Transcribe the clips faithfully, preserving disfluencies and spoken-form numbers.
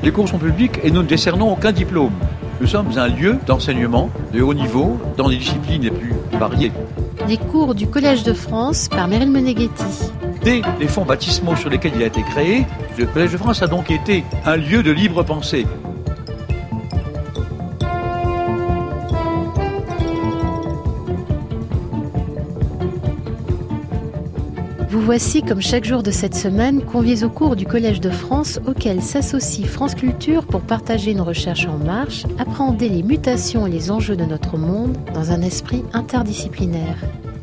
Les cours sont publics et nous ne décernons aucun diplôme. Nous sommes un lieu d'enseignement de haut niveau dans des disciplines les plus variées. Les cours du Collège de France par Meryl Meneghetti. Dès les fonds baptismaux sur lesquels il a été créé, le Collège de France a donc été un lieu de libre pensée. Vous voici, comme chaque jour de cette semaine, conviés au cours du Collège de France auquel s'associe France Culture pour partager une recherche en marche, appréhender les mutations et les enjeux de notre monde dans un esprit interdisciplinaire.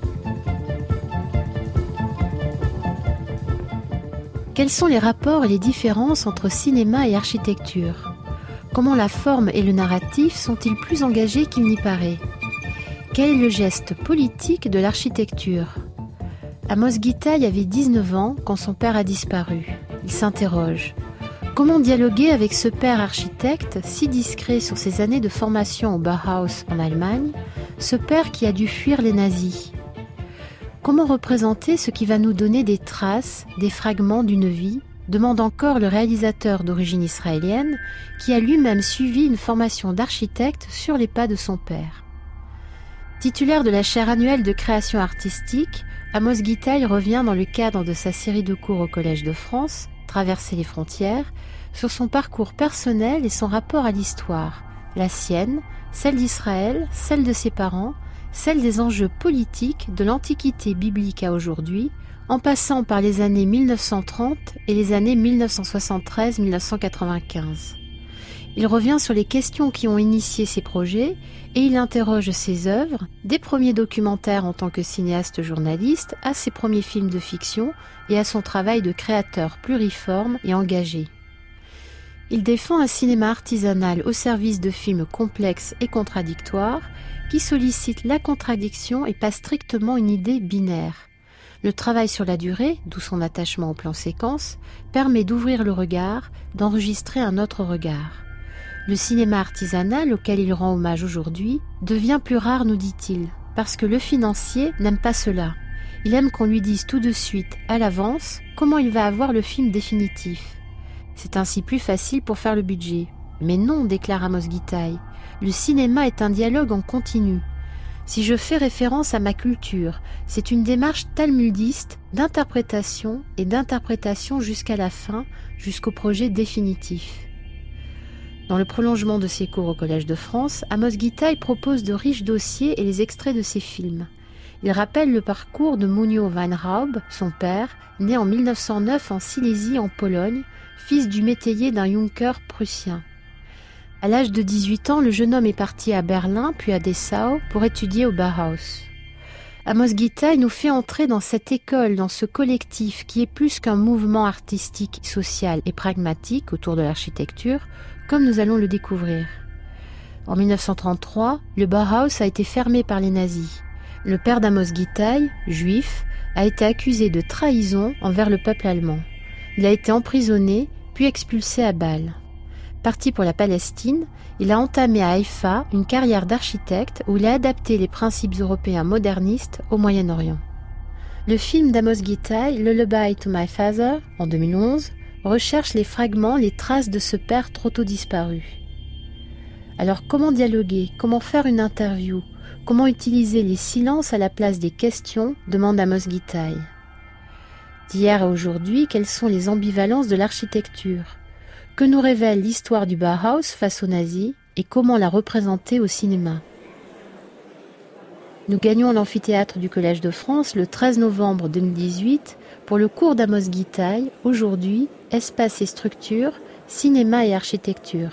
Quels sont les rapports et les différences entre cinéma et architecture ? Comment la forme et le narratif sont-ils plus engagés qu'il n'y paraît ? Quel est le geste politique de l'architecture ? Amos Gitaï avait dix-neuf ans quand son père a disparu. Il s'interroge. Comment dialoguer avec ce père architecte, si discret sur ses années de formation au Bauhaus en Allemagne, ce père qui a dû fuir les nazis ? Comment représenter ce qui va nous donner des traces, des fragments d'une vie, demande encore le réalisateur d'origine israélienne, qui a lui-même suivi une formation d'architecte sur les pas de son père. Titulaire de la chaire annuelle de création artistique, Amos Gitaï revient dans le cadre de sa série de cours au Collège de France, Traverser les frontières, sur son parcours personnel et son rapport à l'histoire, la sienne, celle d'Israël, celle de ses parents, celle des enjeux politiques de l'Antiquité biblique à aujourd'hui, en passant par les années mille neuf cent trente et les années mille neuf cent soixante-treize à mille neuf cent quatre-vingt-quinze. Il revient sur les questions qui ont initié ses projets et il interroge ses œuvres, des premiers documentaires en tant que cinéaste-journaliste à ses premiers films de fiction et à son travail de créateur pluriforme et engagé. Il défend un cinéma artisanal au service de films complexes et contradictoires qui sollicitent la contradiction et pas strictement une idée binaire. Le travail sur la durée, d'où son attachement au plan séquence, permet d'ouvrir le regard, d'enregistrer un autre regard. Le cinéma artisanal auquel il rend hommage aujourd'hui devient plus rare, nous dit-il, parce que le financier n'aime pas cela. Il aime qu'on lui dise tout de suite, à l'avance, comment il va avoir le film définitif. C'est ainsi plus facile pour faire le budget. Mais non, déclare Amos Gitaï, le cinéma est un dialogue en continu. Si je fais référence à ma culture, c'est une démarche talmudiste d'interprétation et d'interprétation jusqu'à la fin, jusqu'au projet définitif. Dans le prolongement de ses cours au Collège de France, Amos Gitaï propose de riches dossiers et les extraits de ses films. Il rappelle le parcours de Munio Weinraub, son père, né en mille neuf cent neuf en Silésie en Pologne, fils du métayer d'un Junker prussien. À l'âge de dix-huit ans, le jeune homme est parti à Berlin puis à Dessau pour étudier au Bauhaus. Amos Gitaï nous fait entrer dans cette école, dans ce collectif qui est plus qu'un mouvement artistique, social et pragmatique autour de l'architecture, comme nous allons le découvrir. En mille neuf cent trente-trois, le Bauhaus a été fermé par les nazis. Le père d'Amos Gitaï, juif, a été accusé de trahison envers le peuple allemand. Il a été emprisonné, puis expulsé à Bâle. Parti pour la Palestine, il a entamé à Haïfa une carrière d'architecte où il a adapté les principes européens modernistes au Moyen-Orient. Le film d'Amos Gitaï, Lullaby to My Father, en deux mille onze, recherche les fragments, les traces de ce père trop tôt disparu. Alors comment dialoguer, comment faire une interview, comment utiliser les silences à la place des questions, demande Amos Gitaï. D'hier à aujourd'hui, quelles sont les ambivalences de l'architecture ? Que nous révèle l'histoire du Bauhaus face aux nazis et comment la représenter au cinéma ? Nous gagnons l'amphithéâtre du Collège de France le treize novembre deux mille dix-huit pour le cours d'Amos Gitaï, aujourd'hui, Espace et structure, cinéma et architecture.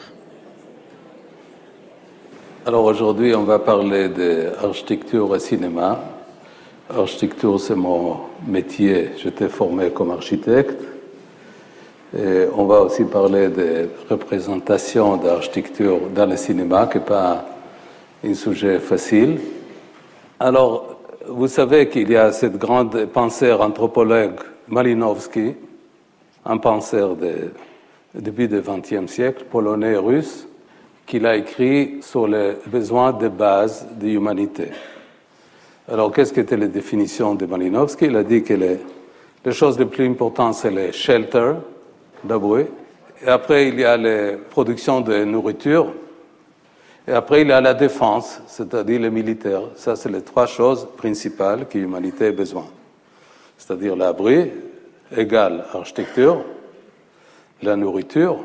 Alors aujourd'hui, on va parler d'architecture et cinéma. Architecture, c'est mon métier. J'étais formé comme architecte. Et on va aussi parler de représentation d'architecture dans le cinéma, qui n'est pas un sujet facile. Alors, vous savez qu'il y a cette grande penseur anthropologue Malinowski, un penseur de début du vingtième siècle, polonais et russe, qui a écrit sur les besoins de base de l'humanité. Alors, qu'est-ce qu'était la définition de Malinowski ? Il a dit que les, les choses les plus importantes, c'est les shelter, d'abord, Et après, il y a les productions de nourriture. Et après, il y a la défense, c'est-à-dire les militaires. Ça, c'est les trois choses principales que l'humanité a besoin. C'est-à-dire l'abri, égale architecture, la nourriture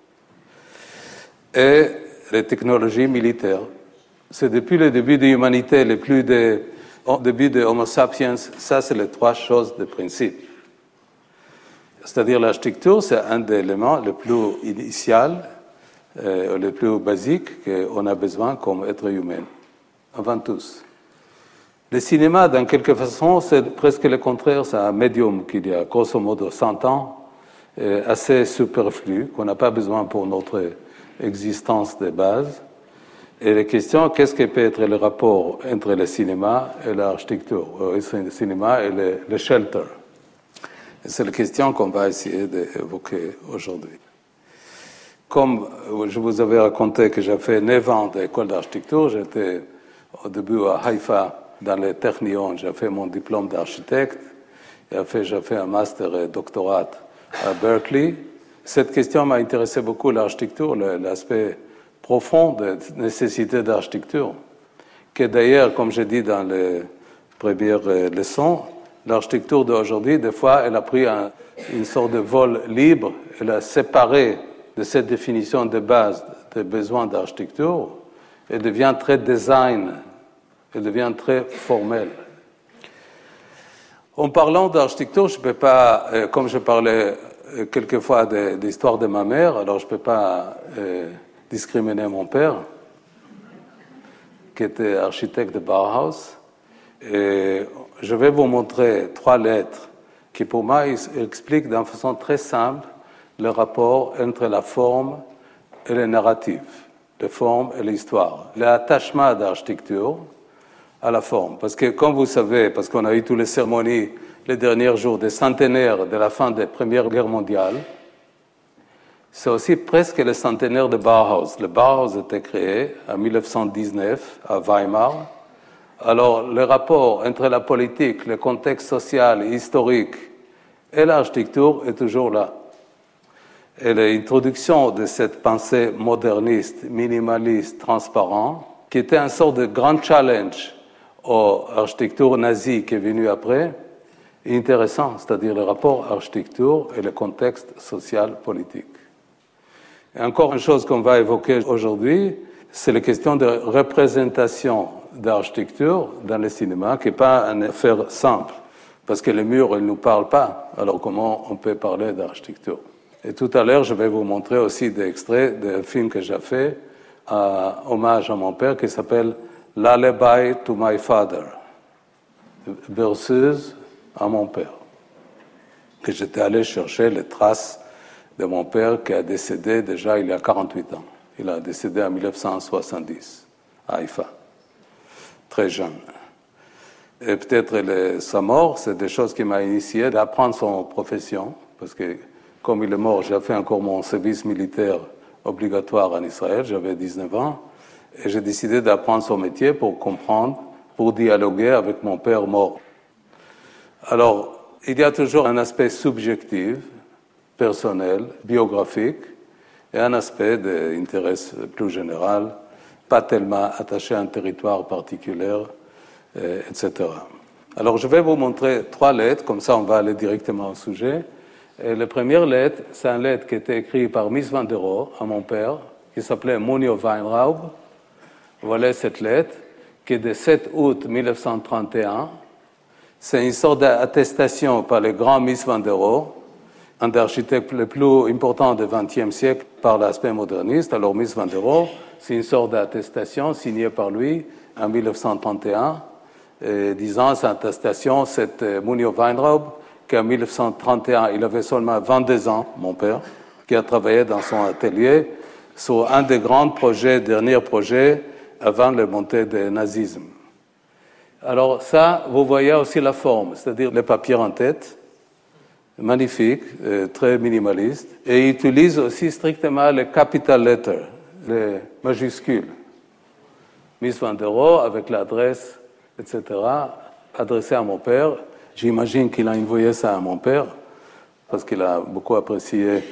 et les technologies militaires. C'est depuis le début de l'humanité, le plus de, au début de Homo sapiens, ça, c'est les trois choses de principe. C'est-à-dire l'architecture, c'est un des éléments les plus initiaux, euh, les plus basiques qu'on a besoin comme être humain, avant tous. Le cinéma, dans quelque façon, c'est presque le contraire, c'est un médium qu'il y a grosso modo cent ans, euh, assez superflu, qu'on n'a pas besoin pour notre existence de base. Et la question, qu'est-ce que peut être le rapport entre le cinéma et l'architecture, euh, le cinéma et le, le shelter? C'est la question qu'on va essayer d'évoquer aujourd'hui. Comme je vous avais raconté que j'ai fait neuf ans d'école d'architecture, j'étais au début à Haïfa, dans le Technion, j'ai fait mon diplôme d'architecte, et après j'ai fait un master et doctorat à Berkeley. Cette question m'a intéressé beaucoup, l'architecture, l'aspect profond de nécessité d'architecture, que d'ailleurs, comme j'ai dit dans les premières leçons, l'architecture d'aujourd'hui, des fois, elle a pris un, une sorte de vol libre, elle a séparé de cette définition de base des besoins d'architecture, elle devient très design, elle devient très formelle. En parlant d'architecture, je ne peux pas, euh, comme je parlais euh, quelquefois de, de l'histoire de ma mère, alors je ne peux pas euh, discriminer mon père, qui était architecte de Bauhaus. Et je vais vous montrer trois lettres qui, pour moi, expliquent d'une façon très simple le rapport entre la forme et le narratif, la forme et l'histoire, l'attachement d'architecture à la forme. Parce que, comme vous savez, parce qu'on a eu toutes les cérémonies les derniers jours des centenaires de la fin de la Première Guerre mondiale, c'est aussi presque le centenaire de Bauhaus. Le Bauhaus a été créé en mille neuf cent dix-neuf à Weimar. Alors, le rapport entre la politique, le contexte social et historique et l'architecture est toujours là. Et l'introduction de cette pensée moderniste, minimaliste, transparente, qui était une sorte de grand challenge aux architectures nazies qui est venue après, est intéressant, c'est-à-dire le rapport architecture et le contexte social politique. Et encore une chose qu'on va évoquer aujourd'hui, c'est la question de représentation d'architecture dans le cinéma, qui n'est pas une affaire simple, parce que les murs, ils ne nous parlent pas. Alors comment on peut parler d'architecture? Et tout à l'heure, je vais vous montrer aussi des extraits d'un film que j'ai fait, en hommage à mon père, qui s'appelle « Lullaby to my father », berceuse à mon père, que j'étais allé chercher les traces de mon père qui a décédé déjà il y a quarante-huit ans. Il a décédé en mille neuf cent soixante-dix, à Haïfa, très jeune. Et peut-être le, sa mort, c'est des choses qui m'ont initié d'apprendre son profession, parce que comme il est mort, j'ai fait encore mon service militaire obligatoire en Israël, j'avais dix-neuf ans, et j'ai décidé d'apprendre son métier pour comprendre, pour dialoguer avec mon père mort. Alors, il y a toujours un aspect subjectif, personnel, biographique, et un aspect d'intérêt plus général, pas tellement attaché à un territoire particulier, et cetera. Alors, je vais vous montrer trois lettres, comme ça on va aller directement au sujet. Et la première lettre, c'est une lettre qui a été écrite par Mies van der Rohe à mon père, qui s'appelait Munio Weinraub. Voilà cette lettre, qui est de sept août mille neuf cent trente et un. C'est une sorte d'attestation par le grand Mies van der Rohe, un des architectes les plus importants du vingtième siècle par l'aspect moderniste. Alors, Mies van der Rohe, c'est une sorte d'attestation signée par lui en mille neuf cent trente et un, et disant cette attestation, c'est Munio Weinraub, qu'en mille neuf cent trente et un, il avait seulement vingt-deux ans, mon père, qui a travaillé dans son atelier sur un des grands projets, derniers projets, avant la montée du nazisme. Alors ça, vous voyez aussi la forme, c'est-à-dire le papier en tête, magnifique, euh, très minimaliste, et il utilise aussi strictement les capital letters, les majuscules. Mies van der Rohe avec l'adresse, et cetera, adressée à mon père. J'imagine qu'il a envoyé ça à mon père, parce qu'il a beaucoup apprécié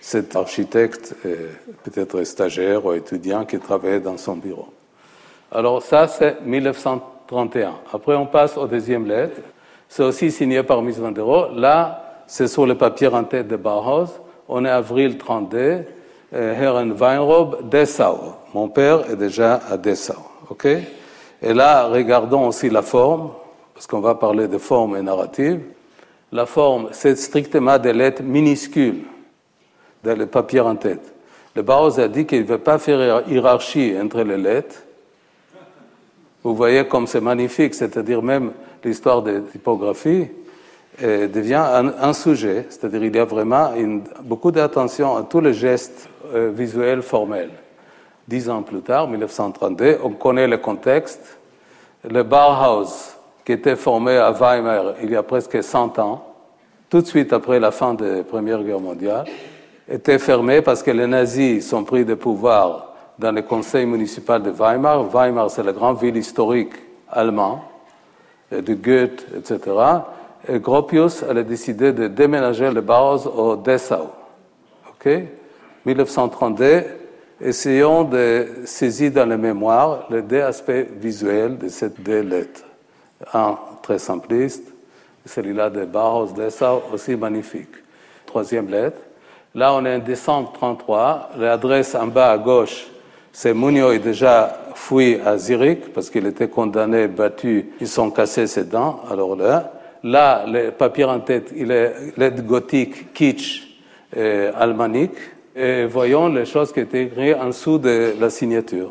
cet architecte, peut-être stagiaire ou étudiant qui travaillait dans son bureau. Alors ça, c'est mille neuf cent trente et un. Après, on passe aux deuxième lettre. C'est aussi signé par Mies van der Rohe. Là, c'est sur le papier en tête de Bauhaus. On est avril trente-deux. Herren Weinrob, Dessau. Mon père est déjà à Dessau. Ok? Et là, regardons aussi la forme, parce qu'on va parler de forme et narrative. La forme, c'est strictement des lettres minuscules dans le papier en tête. Le Bauhaus a dit qu'il ne veut pas faire hiérarchie entre les lettres. Vous voyez comme c'est magnifique, c'est-à-dire même l'histoire de typographie euh, devient un, un sujet, c'est-à-dire il y a vraiment une, beaucoup d'attention à tous les gestes euh, visuels formels. Dix ans plus tard, mille neuf cent trente-deux, on connaît le contexte. Le Bauhaus, qui était formé à Weimar il y a presque cent ans, tout de suite après la fin de la Première Guerre mondiale, était fermé parce que les nazis sont pris de pouvoir dans le conseil municipal de Weimar. Weimar, c'est la grande ville historique allemande, de Goethe, et cetera. Et Gropius a décidé de déménager le Bauhaus au Dessau. OK? mille neuf cent trente-deux, essayons de saisir dans la mémoire les deux aspects visuels de ces deux lettres. Un très simpliste, celui-là de Bauhaus Dessau, aussi magnifique. Troisième lettre. Là, on est en décembre trente-trois. L'adresse en bas à gauche, c'est Mugnot est déjà fui à Zurich parce qu'il était condamné, battu. Ils sont cassés ses dents. Alors là, là, le papier en tête, il est lettre gothique, kitsch, et almanique. Et voyons les choses qui étaient écrites en dessous de la signature.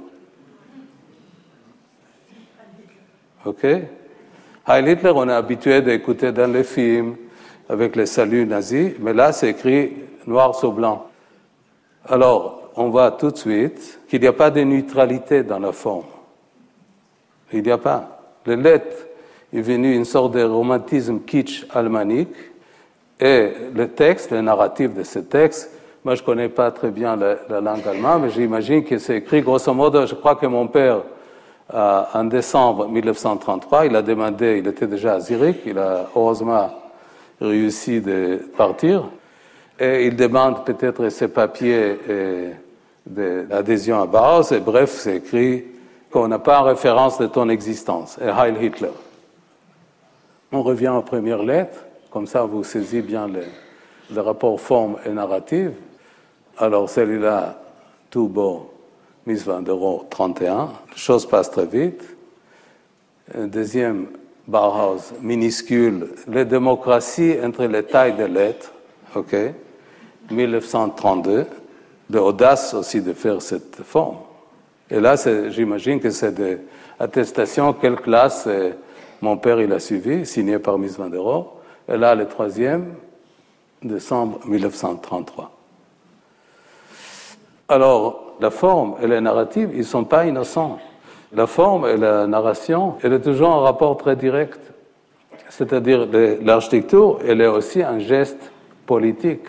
OK? Heil Hitler, on est habitué d'écouter dans les films avec les saluts nazis, mais là, c'est écrit noir sur blanc. Alors, on voit tout de suite qu'il n'y a pas de neutralité dans la forme. Il n'y a pas. Les lettres est venu une sorte de romantisme kitsch almanique, et le texte, le narratif de ce texte, moi je ne connais pas très bien la, la langue allemande, mais j'imagine que c'est écrit grosso modo. Je crois que mon père, euh, en décembre mille neuf cent trente-trois, il a demandé, il était déjà à Zurich, il a heureusement réussi de partir, et il demande peut-être ses papiers d'adhésion à Bauhaus, et bref, c'est écrit qu'on n'a pas en référence de ton existence, et Heil Hitler. On revient aux premières lettres, comme ça vous saisissez bien le, le rapport forme et narrative. Alors celui-là, tout beau, Mies van der Rohe, trente et un, les choses passent très vite. Un deuxième, Bauhaus, minuscule, les démocraties entre les tailles des lettres, ok, mille neuf cent trente-deux, l'audace aussi de faire cette forme. Et là, j'imagine que c'est des attestations, quelle classe euh, mon père il a suivi, signé par Mies van der Rohe. Et là, le troisième, décembre mille neuf cent trente-trois. Alors, la forme et la narrative, ils ne sont pas innocents. La forme et la narration, elle est toujours un rapport très direct. C'est-à-dire, l'architecture, elle est aussi un geste politique.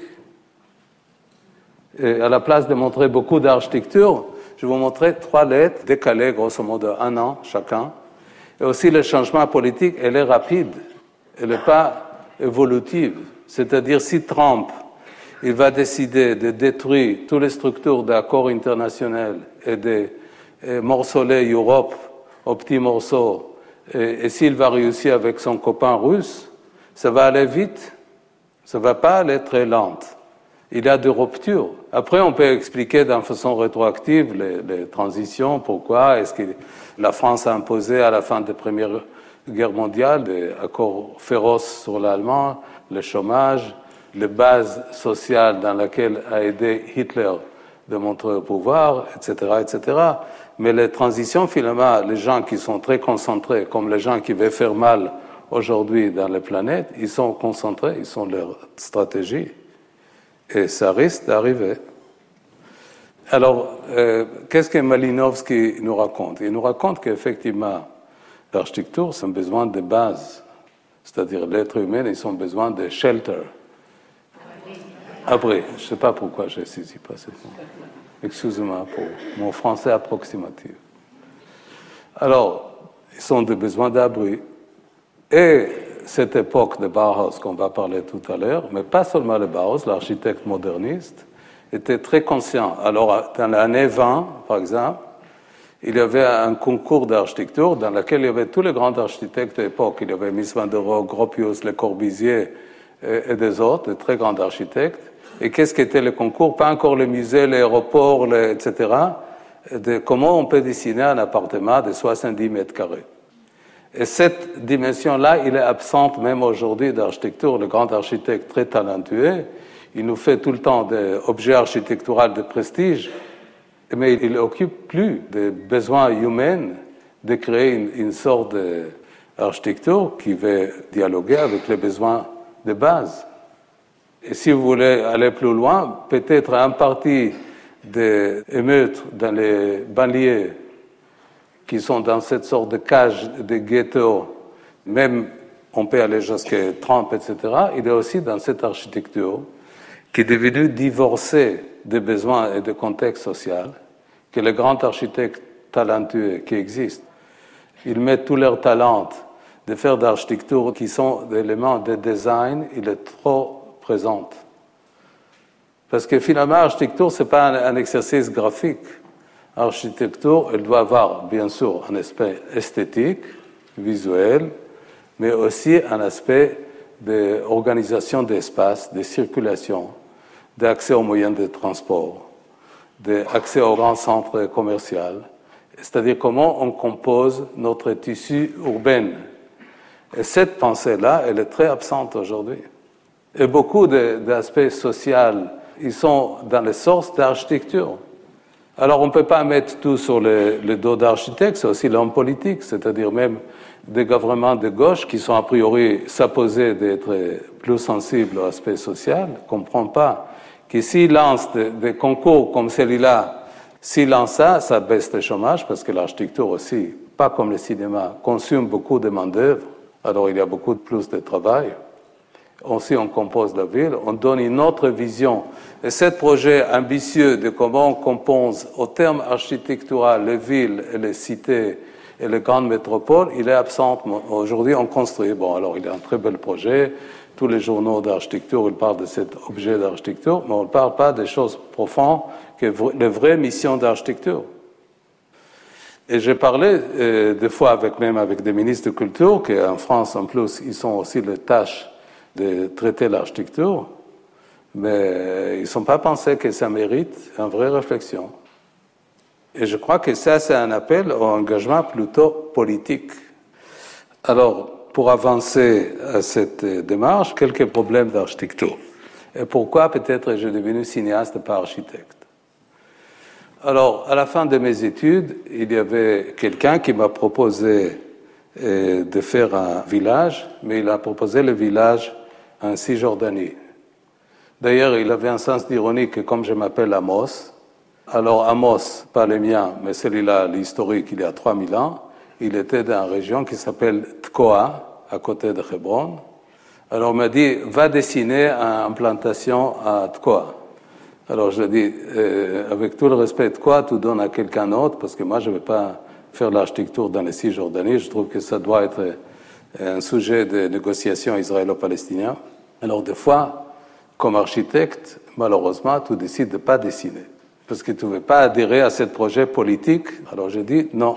Et à la place de montrer beaucoup d'architecture, je vais vous montrer trois lettres décalées, grosso modo, un an chacun. Et aussi, le changement politique, elle est rapide. Elle n'est pas évolutive. C'est-à-dire, si Trump, il va décider de détruire toutes les structures d'accords internationaux et de et morceler l'Europe aux petits morceaux, et, et s'il va réussir avec son copain russe, ça va aller vite, ça ne va pas aller très lente. Il y a des ruptures. Après, on peut expliquer d'une façon rétroactive les, les transitions, pourquoi est-ce que la France a imposé à la fin de la Première Guerre mondiale des accords féroces sur l'Allemand, le chômage, les bases sociales dans lesquelles a aidé Hitler de montrer au pouvoir, et cetera, et cetera. Mais les transitions, finalement, les gens qui sont très concentrés, comme les gens qui veulent faire mal aujourd'hui dans la planète, ils sont concentrés, ils sont leur stratégie. Et ça risque d'arriver. Alors, euh, qu'est-ce que Malinowski nous raconte? Il nous raconte qu'effectivement, l'architecture, c'est un besoin de base. C'est-à-dire, l'être humain, ils ont besoin de shelter. Après, je ne sais pas pourquoi j'ai saisi pas ce mot. Excusez-moi pour mon français approximatif. Alors, ils ont des besoins d'abri. Et cette époque de Bauhaus qu'on va parler tout à l'heure, mais pas seulement le Bauhaus, l'architecte moderniste, était très conscient. Alors, dans l'année vingt, par exemple, il y avait un concours d'architecture dans lequel il y avait tous les grands architectes de l'époque. Il y avait Mies van der Rohe, Gropius, Le Corbusier et, et des autres, de très grands architectes. Et qu'est-ce qu'était le concours? Pas encore les musées, les aéroports, les, et cetera. De comment on peut dessiner un appartement de soixante-dix mètres carrés. Et cette dimension-là, il est absente même aujourd'hui d'architecture. Le grand architecte très talentueux, il nous fait tout le temps des objets architecturaux de prestige, mais il n'occupe plus des besoins humains de créer une, une sorte d'architecture qui va dialoguer avec les besoins de base. Et si vous voulez aller plus loin, peut-être un parti des émeutes dans les banlieues qui sont dans cette sorte de cage de ghetto, même on peut aller jusqu'à Trump, et cetera, il est aussi dans cette architecture qui est devenue divorcée des besoins et du contexte social, que les grands architectes talentueux qui existent, ils mettent tout leur talent de faire d'architecture qui sont des éléments de design, il est trop présent. Parce que finalement, l'architecture, ce n'est pas un, un exercice graphique. L'architecture, elle doit avoir, bien sûr, un aspect esthétique, visuel, mais aussi un aspect d'organisation d'espace, de circulation, d'accès aux moyens de transport, d'accès aux grands centres commerciaux, c'est-à-dire comment on compose notre tissu urbain. Et cette pensée-là, elle est très absente aujourd'hui. Et beaucoup d'aspects sociaux, ils sont dans les sources d'architecture. Alors, on ne peut pas mettre tout sur le, le dos d'architectes, c'est aussi l'homme politique, c'est-à-dire même des gouvernements de gauche qui sont a priori supposés d'être plus sensibles à l'aspect social, ne comprennent pas que s'ils lancent des, des concours comme celui-là, s'ils lancent ça, ça baisse le chômage, parce que l'architecture aussi, pas comme le cinéma, consomme beaucoup de main-d'œuvre, alors il y a beaucoup plus de travail. Aussi, on compose la ville, on donne une autre vision. Et ce projet ambitieux de comment on compose au terme architectural les villes et les cités et les grandes métropoles, il est absent. Aujourd'hui, on construit. Bon, alors, il y a un très bel projet. Tous les journaux d'architecture, ils parlent de cet objet d'architecture, mais on ne parle pas des choses profondes, que les vraies missions d'architecture. Et j'ai parlé euh, des fois avec, même avec des ministres de culture, qu'en France, en plus, ils ont aussi les tâches de traiter l'architecture, mais ils ne sont pas pensés que ça mérite une vraie réflexion. Et je crois que ça, c'est un appel au engagement plutôt politique. Alors, pour avancer à cette démarche, quelques problèmes d'architecture. Et pourquoi peut-être je suis devenu cinéaste, pas architecte? Alors, à la fin de mes études, il y avait quelqu'un qui m'a proposé euh, de faire un village, mais il a proposé le village en Cisjordanie. D'ailleurs, il avait un sens d'ironie que comme je m'appelle Amos, alors Amos, pas le mien, mais celui-là, l'historique, il y a trois mille ans, il était dans une région qui s'appelle Tkoa, à côté de Hébron. Alors on m'a dit, va dessiner une plantation à Tkoa. Alors je lui ai dit, euh, avec tout le respect, Tkoa, tu donnes à quelqu'un d'autre, parce que moi je ne vais pas faire l'architecture dans les Cisjordanie, je trouve que ça doit être un sujet de négociation israélo-palestinien. Alors des fois, comme architecte, malheureusement, tu décides de ne pas dessiner, parce que tu ne veux pas adhérer à ce projet politique. Alors j'ai dit non.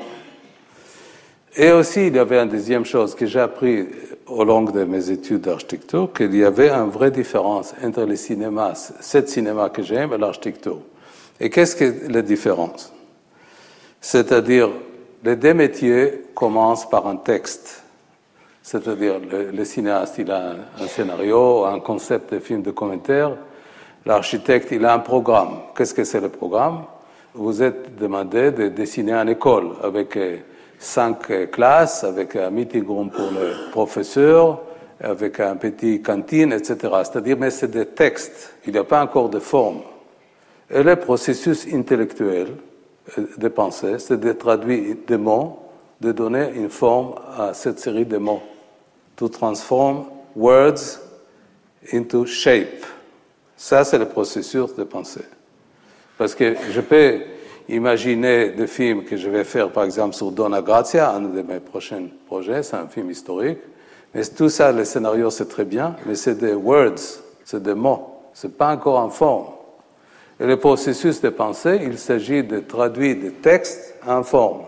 Et aussi, il y avait une deuxième chose que j'ai appris au long de mes études d'architecture, qu'il y avait une vraie différence entre le cinéma, ce cinéma que j'aime, et l'architecture. Et qu'est-ce que la différence? C'est-à-dire, les deux métiers commencent par un texte. C'est-à-dire, le, le cinéaste, il a un, un scénario, un concept de film de commentaire. L'architecte, il a un programme. Qu'est-ce que c'est le programme? Vous êtes demandé de dessiner une école avec cinq classes, avec un meeting room pour le professeur, avec un petit cantine, et cetera. C'est-à-dire, mais c'est des textes. Il n'y a pas encore de forme. Et le processus intellectuel de pensée, c'est de traduire des mots, de donner une forme à cette série de mots. To transform words into shape. Ça, c'est le processus de pensée. Parce que je peux imaginer des films que je vais faire, par exemple, sur Donna Grazia, un de mes prochains projets, c'est un film historique. Mais tout ça, le scénario, c'est très bien, mais c'est des words, c'est des mots. C'est pas encore en forme. Et le processus de pensée, il s'agit de traduire des textes en forme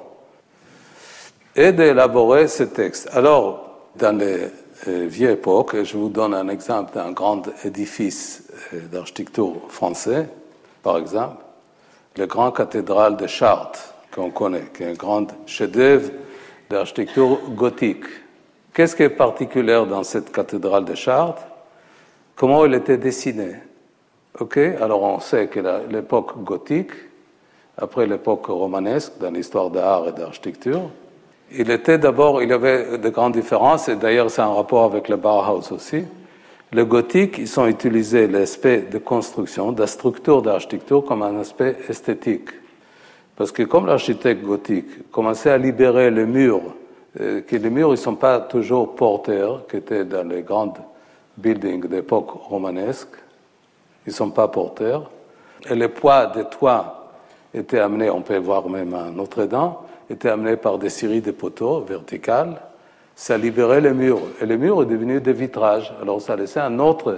et d'élaborer ces textes. Alors, dans les euh, vieilles époques, et je vous donne un exemple d'un grand édifice euh, d'architecture français, par exemple, la grande cathédrale de Chartres, qu'on connaît, qui est un grand chef-d'œuvre d'architecture gothique. Qu'est-ce qui est particulier dans cette cathédrale de Chartres? Comment elle était dessinée? Ok, alors on sait que la, l'époque gothique, après l'époque romanesque, dans l'histoire de l'art et d'architecture, il était d'abord, il y avait de grandes différences, et d'ailleurs c'est en rapport avec le Bauhaus aussi. Le gothique, ils ont utilisé l'aspect de construction, de la structure d'architecture comme un aspect esthétique. Parce que comme l'architecte gothique commençait à libérer les murs, euh, que les murs ne sont pas toujours porteurs, qui étaient dans les grandes buildings d'époque romanesque, ils ne sont pas porteurs, et le poids des toits était amené, on peut voir même à Notre-Dame, était amené par des séries de poteaux verticales, ça libérait les murs. Et les murs est devenu des vitrages. Alors ça laissait un autre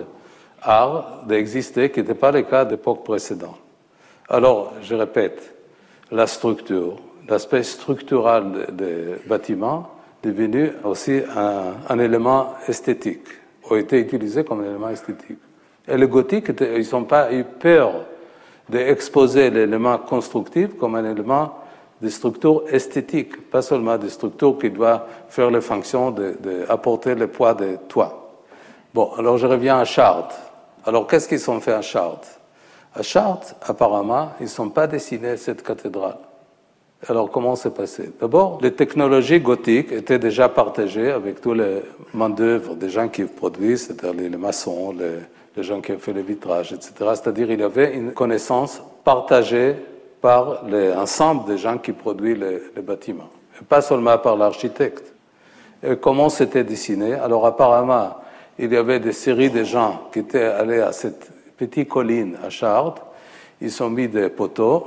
art d'exister qui n'était pas le cas d'époque précédente. Alors, je répète, la structure, l'aspect structural des bâtiments est devenu aussi un, un élément esthétique, a été utilisé comme un élément esthétique. Et les gothiques, ils n'ont pas eu peur d'exposer l'élément constructif comme un élément de structure esthétique, pas seulement des structures qui doivent faire les fonctions d'apporter le poids des toits. Bon, alors je reviens à Chartres. Alors, qu'est-ce qu'ils ont fait à Chartres? À Chartres, apparemment, ils ne sont pas dessinés cette cathédrale. Alors, comment c'est passé? D'abord, les technologies gothiques étaient déjà partagées avec tous les main-d'œuvre des gens qui produisent, c'est-à-dire les maçons, les, les gens qui ont fait les vitrages, et cetera. C'est-à-dire qu'il y avait une connaissance partagée par l'ensemble des gens qui produisent les, les bâtiments, et pas seulement par l'architecte. Et comment c'était dessiné? Alors, apparemment, il y avait des séries de gens qui étaient allés à cette petite colline à Chartres. Ils ont mis des poteaux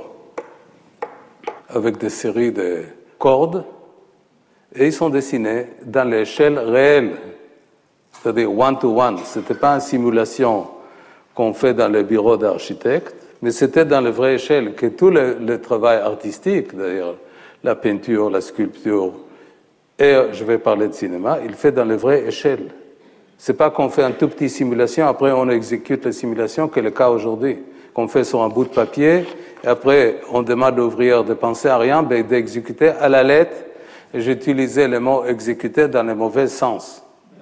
avec des séries de cordes et ils ont dessiné dans l'échelle réelle, c'est-à-dire one-to-one. Ce n'était pas une simulation qu'on fait dans les bureaux d'architectes, mais c'était dans la vraie échelle que tout le, le travail artistique, d'ailleurs, la peinture, la sculpture, et je vais parler de cinéma, il fait dans la vraie échelle. Ce n'est pas qu'on fait une toute petite simulation, après on exécute la simulation, qui est le cas aujourd'hui, qu'on fait sur un bout de papier, et après on demande à l'ouvrier de penser à rien, mais d'exécuter à la lettre, et j'utilisais le mot exécuter dans le mauvais sens.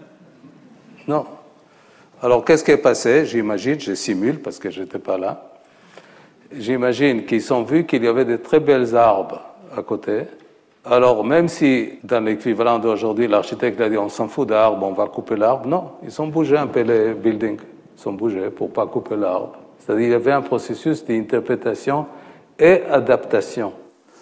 Non. Alors qu'est-ce qui est passé? J'imagine, je simule parce que je n'étais pas là, j'imagine qu'ils ont vu qu'il y avait de très belles arbres à côté. Alors, même si, dans l'équivalent d'aujourd'hui, l'architecte a dit on s'en fout d'arbres, on va couper l'arbre, non, ils ont bougé un peu les buildings, ils ont bougé pour ne pas couper l'arbre. C'est-à-dire qu'il y avait un processus d'interprétation et adaptation.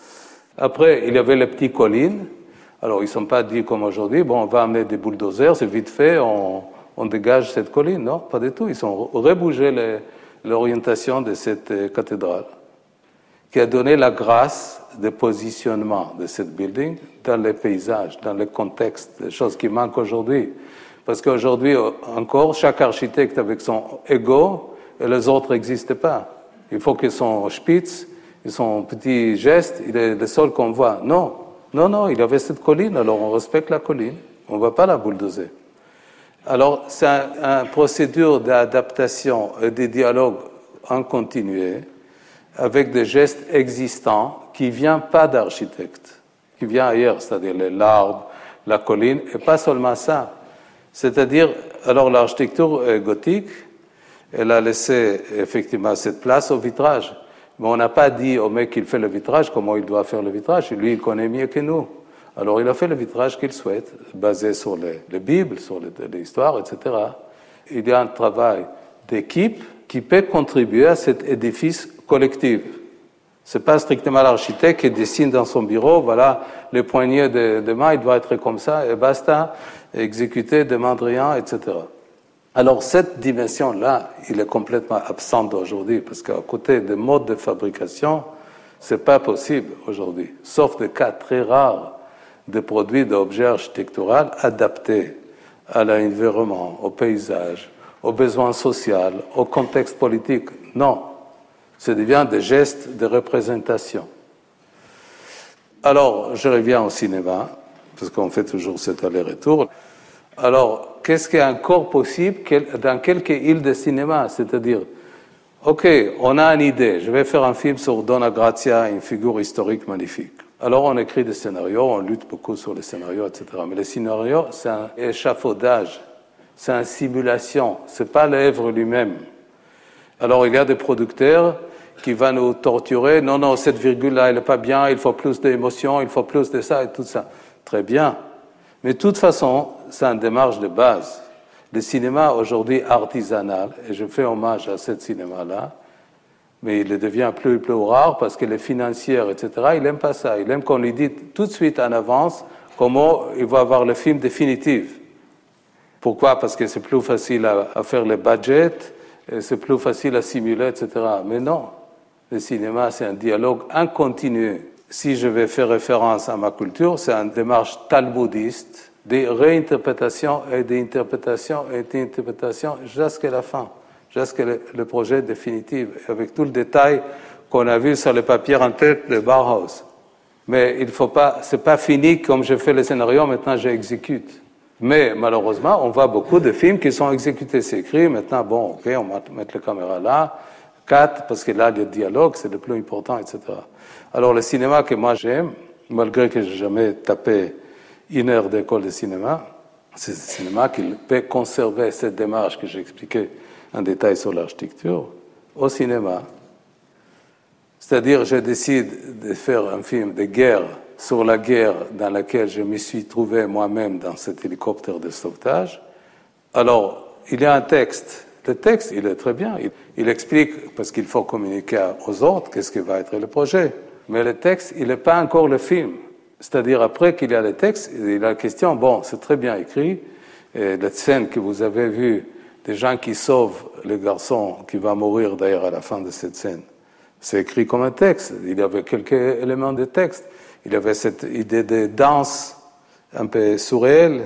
Après, il y avait les petites collines. Alors, ils ne sont pas dit comme aujourd'hui, bon, on va amener des bulldozers, c'est vite fait, on, on dégage cette colline. Non, pas du tout. Ils ont rebougé les, l'orientation de cette cathédrale, qui a donné la grâce de positionnement de cette building dans les paysages, dans le contexte, des choses qui manquent aujourd'hui. Parce qu'aujourd'hui, encore, chaque architecte avec son ego, et les autres n'existent pas. Il faut qu'ils soient spitz, ils sont petits gestes, il est le seul qu'on voit. Non, non, non, il y avait cette colline, alors on respecte la colline, on ne va pas la bulldozer. Alors, c'est une procédure d'adaptation et de dialogue en continué avec des gestes existants qui ne viennent pas d'architectes, qui viennent ailleurs, c'est-à-dire l'arbre, la colline, et pas seulement ça. C'est-à-dire, alors l'architecture gothique, elle a laissé effectivement cette place au vitrage. Mais on n'a pas dit au mec qui fait le vitrage comment il doit faire le vitrage. Lui, il connaît mieux que nous. Alors, il a fait le vitrage qu'il souhaite, basé sur les, les Bibles, sur l'histoire, et cetera. Il y a un travail d'équipe qui peut contribuer à cet édifice collectif. Ce n'est pas strictement l'architecte qui dessine dans son bureau, voilà, les poignées de, de main, il doit être comme ça, et basta, exécuter, demande rien, et cetera. Alors, cette dimension-là, il est complètement absente aujourd'hui, parce qu'à côté des modes de fabrication, ce n'est pas possible aujourd'hui, sauf des cas très rares de produits d'objets architecturaux adaptés à l'environnement, au paysage, aux besoins sociaux, au contexte politique. Non. Ça devient des gestes de représentation. Alors, je reviens au cinéma, parce qu'on fait toujours cet aller-retour. Alors, qu'est-ce qui est encore possible dans quelques îles de cinéma? C'est-à-dire, OK, on a une idée. Je vais faire un film sur Donna Grazia, une figure historique magnifique. Alors, on écrit des scénarios, on lutte beaucoup sur les scénarios, et cetera. Mais les scénarios, c'est un échafaudage, c'est une simulation, ce n'est pas l'œuvre lui-même. Alors, il y a des producteurs qui vont nous torturer. Non, non, cette virgule-là, elle n'est pas bien, il faut plus d'émotion, il faut plus de ça et tout ça. Très bien. Mais de toute façon, c'est une démarche de base. Le cinéma, aujourd'hui, artisanal, et je fais hommage à ce cinéma-là, mais il devient plus et plus rare parce que les financiers, et cetera, ils n'aiment pas ça. Ils aiment qu'on lui dise tout de suite en avance comment il va avoir le film définitif. Pourquoi? Parce que c'est plus facile à, à faire les budgets, et c'est plus facile à simuler, et cetera. Mais non, le cinéma, c'est un dialogue en continu. Si je vais faire référence à ma culture, c'est une démarche talmudiste, de réinterprétation et d'interprétation et d'interprétation jusqu'à la fin, jusqu'à le, le projet définitif, avec tout le détail qu'on a vu sur le papier en tête de Bauhaus. Mais il faut pas, c'est pas fini comme je fais le scénario, maintenant j'exécute. Mais malheureusement, on voit beaucoup de films qui sont exécutés, c'est écrit, maintenant, bon, ok, on va mettre la caméra là, quatre, parce que là, le dialogue, c'est le plus important, et cetera. Alors, le cinéma que moi j'aime, malgré que je n'ai jamais tapé une heure d'école de cinéma, c'est le cinéma qui peut conserver cette démarche que j'ai expliquée en détail sur l'architecture au cinéma. C'est-à-dire, je décide de faire un film de guerre sur la guerre dans laquelle je me suis trouvé moi-même dans cet hélicoptère de sauvetage. Alors, il y a un texte. Le texte, il est très bien. Il, il explique, parce qu'il faut communiquer aux autres, qu'est-ce que va être le projet. Mais le texte, il n'est pas encore le film. C'est-à-dire, après qu'il y a le texte, il y a la question, bon, c'est très bien écrit. Et la scène que vous avez vue, des gens qui sauvent le garçon qui va mourir d'ailleurs à la fin de cette scène, c'est écrit comme un texte. Il y avait quelques éléments de texte. Il y avait cette idée de danse un peu surréelle,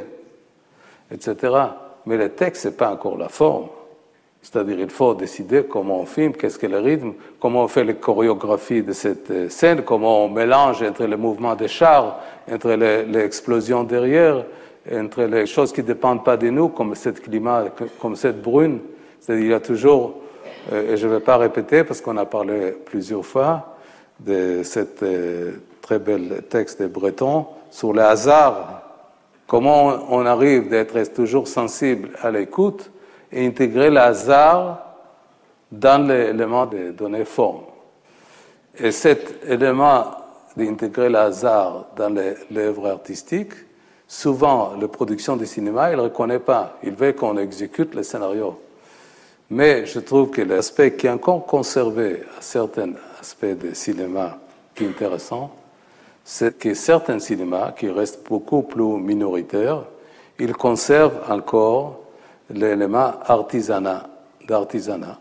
et cetera. Mais le texte, ce n'est pas encore la forme. C'est-à-dire, il faut décider comment on filme, qu'est-ce que le rythme, comment on fait les chorégraphies de cette scène, comment on mélange entre le mouvement des chars, entre l'explosion derrière, entre les choses qui ne dépendent pas de nous, comme ce climat, comme cette brune. C'est-à-dire, il y a toujours, et je ne vais pas répéter parce qu'on a parlé plusieurs fois de cette très bel texte de Breton sur le hasard, comment on arrive d'être toujours sensible à l'écoute et intégrer le hasard dans l'élément de donner forme. Et cet élément d'intégrer le hasard dans l'œuvre artistique, souvent, la production du cinéma, il ne reconnaît pas. Il veut qu'on exécute le scénario. Mais je trouve que l'aspect qui est encore conservé à certains aspects du cinéma qui est intéressant, c'est que certains cinémas, qui restent beaucoup plus minoritaires, ils conservent encore l'élément artisanat, d'artisanat.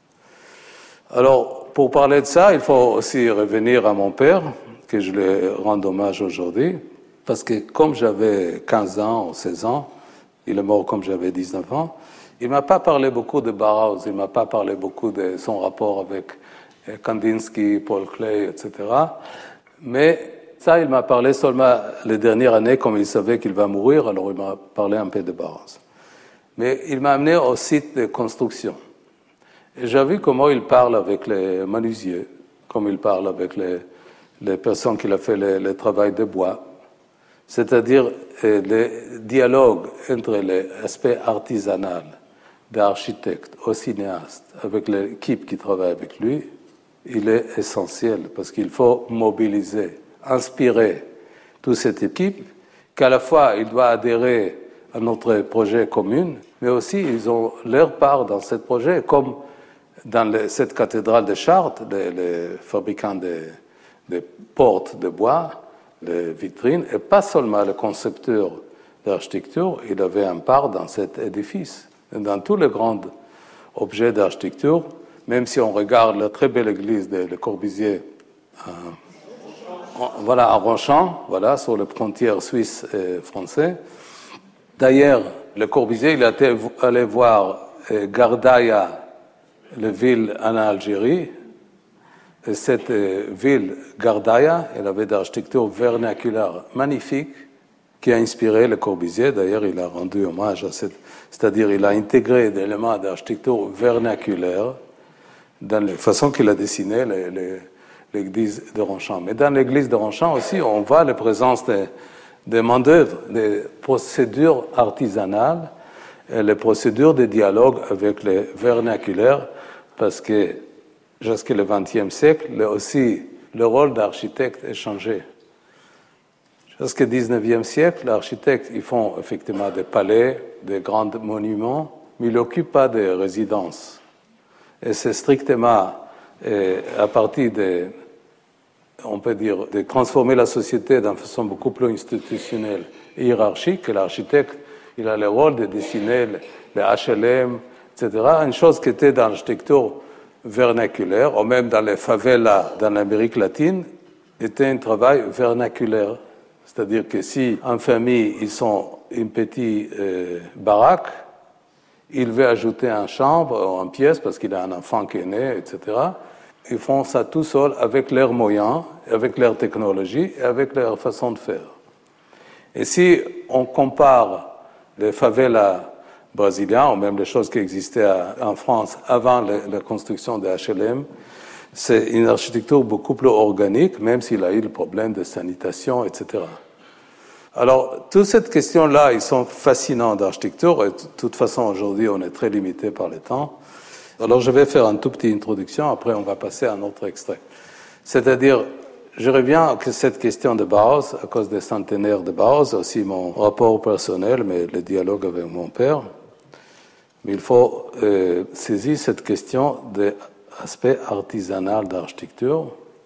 Alors, pour parler de ça, il faut aussi revenir à mon père, que je lui rends hommage aujourd'hui, parce que comme j'avais quinze ans ou seize ans, il est mort comme j'avais dix-neuf ans, il ne m'a pas parlé beaucoup de Bauhaus, il ne m'a pas parlé beaucoup de son rapport avec Kandinsky, Paul Klee, et cetera. Mais ça, il m'a parlé seulement les dernières années, comme il savait qu'il va mourir, alors il m'a parlé un peu de Bauhaus. Mais il m'a amené au site de construction. Et j'ai vu comment il parle avec les menuisiers, comme il parle avec les, les personnes qui ont fait le, le travail de bois. C'est-à-dire euh, le dialogue entre l'aspect artisanal d'architecte au cinéaste, avec l'équipe qui travaille avec lui, il est essentiel parce qu'il faut mobiliser, inspirer toute cette équipe, qu'à la fois il doit adhérer à notre projet commun, mais aussi ils ont leur part dans ce projet, comme dans le, cette cathédrale de Chartres, les, les fabricants de, de portes de bois, les vitrines, et pas seulement le concepteur d'architecture, il avait un part dans cet édifice. Dans tous les grands objets d'architecture, même si on regarde la très belle église de Le Corbusier, euh, voilà, à Ronchamp, voilà, sur les frontières suisse et français. D'ailleurs, Le Corbusier, il a été allé voir Gardaïa, la ville en Algérie, Et cette ville, Gardaïa, elle avait d'architecture vernaculaire magnifique qui a inspiré Le Corbusier. D'ailleurs, il a rendu hommage à cette... C'est-à-dire, il a intégré des éléments d'architecture vernaculaire dans la façon qu'il a dessiné les, les, l'église de Ronchamp. Mais dans l'église de Ronchamp aussi, on voit la présence des, des main-d'œuvre, des procédures artisanales, et les procédures de dialogue avec les vernaculaires, parce que jusqu'au vingtième siècle, là aussi, le rôle d'architecte a changé. Jusqu'au dix-neuvième siècle, les architectes, ils font effectivement des palais, des grands monuments, mais ils n'occupent pas de résidences. Et c'est strictement à partir de, on peut dire, de transformer la société d'une façon beaucoup plus institutionnelle et hiérarchique que l'architecte, il a le rôle de dessiner les H L M, et cetera. Une chose qui était dans l'architecture vernaculaire, ou même dans les favelas dans l'Amérique latine, était un travail vernaculaire. C'est-à-dire que si en famille, ils sont une petite euh, baraque, il veut ajouter une chambre ou une pièce parce qu'il a un enfant qui est né, et cetera. Ils font ça tout seuls avec leurs moyens, avec leur technologie et avec leur façon de faire. Et si on compare les favelas brésiliens, ou même les choses qui existaient en France avant la construction des H L M, c'est une architecture beaucoup plus organique, même s'il a eu le problème de sanitation, et cetera. Alors, toutes ces questions-là, ils sont fascinants d'architecture, et de toute façon, aujourd'hui, on est très limité par le temps. Alors, je vais faire une toute petite introduction, après on va passer à un autre extrait. C'est-à-dire, je reviens à cette question de Bauhaus, à cause des centenaires de Bauhaus, aussi mon rapport personnel, mais le dialogue avec mon père. Mais il faut euh, saisir cette question de l'aspect artisanal d'architecture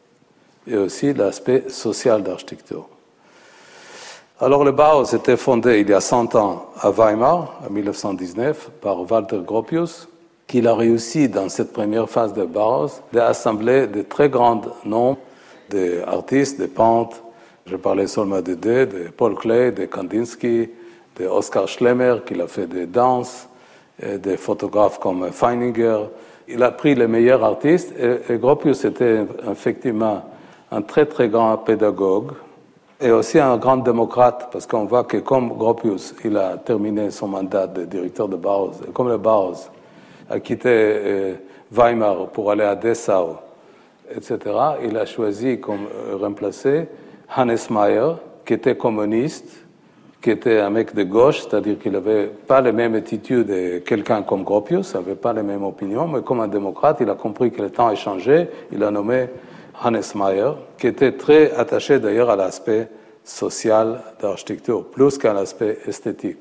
et aussi l'aspect social d'architecture. Alors, le Bauhaus était fondé il y a cent ans à Weimar, en mille neuf cent dix-neuf, par Walter Gropius, qui a réussi dans cette première phase de Bauhaus d'assembler de très grands noms d'artistes, de peintres. Je parlais seulement de deux, de Paul Klee, de Kandinsky, de Oskar Schlemmer, qui a fait des danses, et des photographes comme Feininger. Il a pris les meilleurs artistes et, et Gropius était effectivement un très très grand pédagogue et aussi un grand démocrate, parce qu'on voit que comme Gropius, il a terminé son mandat de directeur de Bauhaus, et comme le Bauhaus a quitté euh, Weimar pour aller à Dessau, et cetera, il a choisi comme euh, remplacé Hannes Meyer, qui était communiste, qui était un mec de gauche, c'est-à-dire qu'il n'avait pas les mêmes attitudes que quelqu'un comme Gropius, il n'avait pas les mêmes opinions, mais comme un démocrate, il a compris que le temps a changé, il a nommé Hannes Meyer, qui était très attaché d'ailleurs à l'aspect social d'architecture, plus qu'à l'aspect esthétique.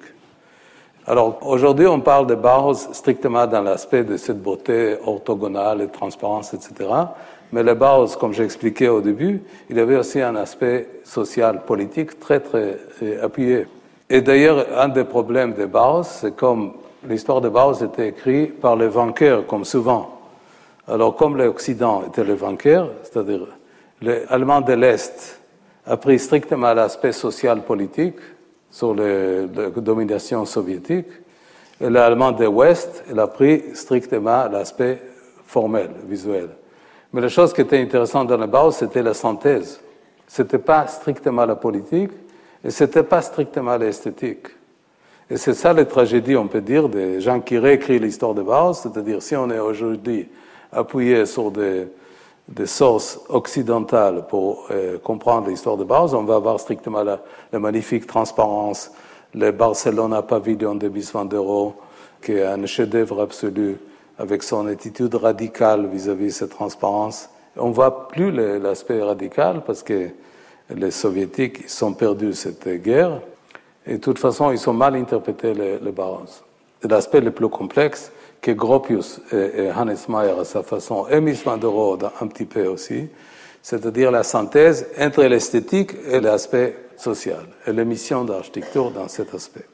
Alors aujourd'hui, on parle de Bauhaus strictement dans l'aspect de cette beauté orthogonale et transparence, et cetera. Mais le Bauhaus, comme j'ai expliqué au début, il avait aussi un aspect social, politique très, très appuyé. Et d'ailleurs, un des problèmes de Bauhaus, c'est comme l'histoire de Bauhaus était écrite par les vainqueurs, comme souvent. Alors, comme l'Occident était le vainqueur, c'est-à-dire les Allemands de l'Est a pris strictement l'aspect social-politique sur les, la domination soviétique, et l'Allemand de l'Ouest, il a pris strictement l'aspect formel, visuel. Mais la chose qui était intéressante dans le Bauhaus, c'était la synthèse. Ce n'était pas strictement la politique et ce n'était pas strictement l'esthétique. Et c'est ça la tragédie, on peut dire, des gens qui réécrivent l'histoire de Bauhaus, c'est-à-dire si on est aujourd'hui appuyé sur des, des sources occidentales pour euh, comprendre l'histoire de Bauhaus, on va avoir strictement la, la magnifique transparence, le Barcelona Pavillon de Mies van der Rohe, qui est un chef-d'œuvre absolu, avec son attitude radicale vis-à-vis de cette transparence. On ne voit plus l'aspect radical parce que les soviétiques ils ont perdu cette guerre et de toute façon, ils ont mal interprété le, le Bauhaus. L'aspect le plus complexe que Gropius et, et Hannes Meyer à sa façon, et Mies van der Rohe un petit peu aussi, c'est-à-dire la synthèse entre l'esthétique et l'aspect social, et les missions d'architecture dans cet aspect.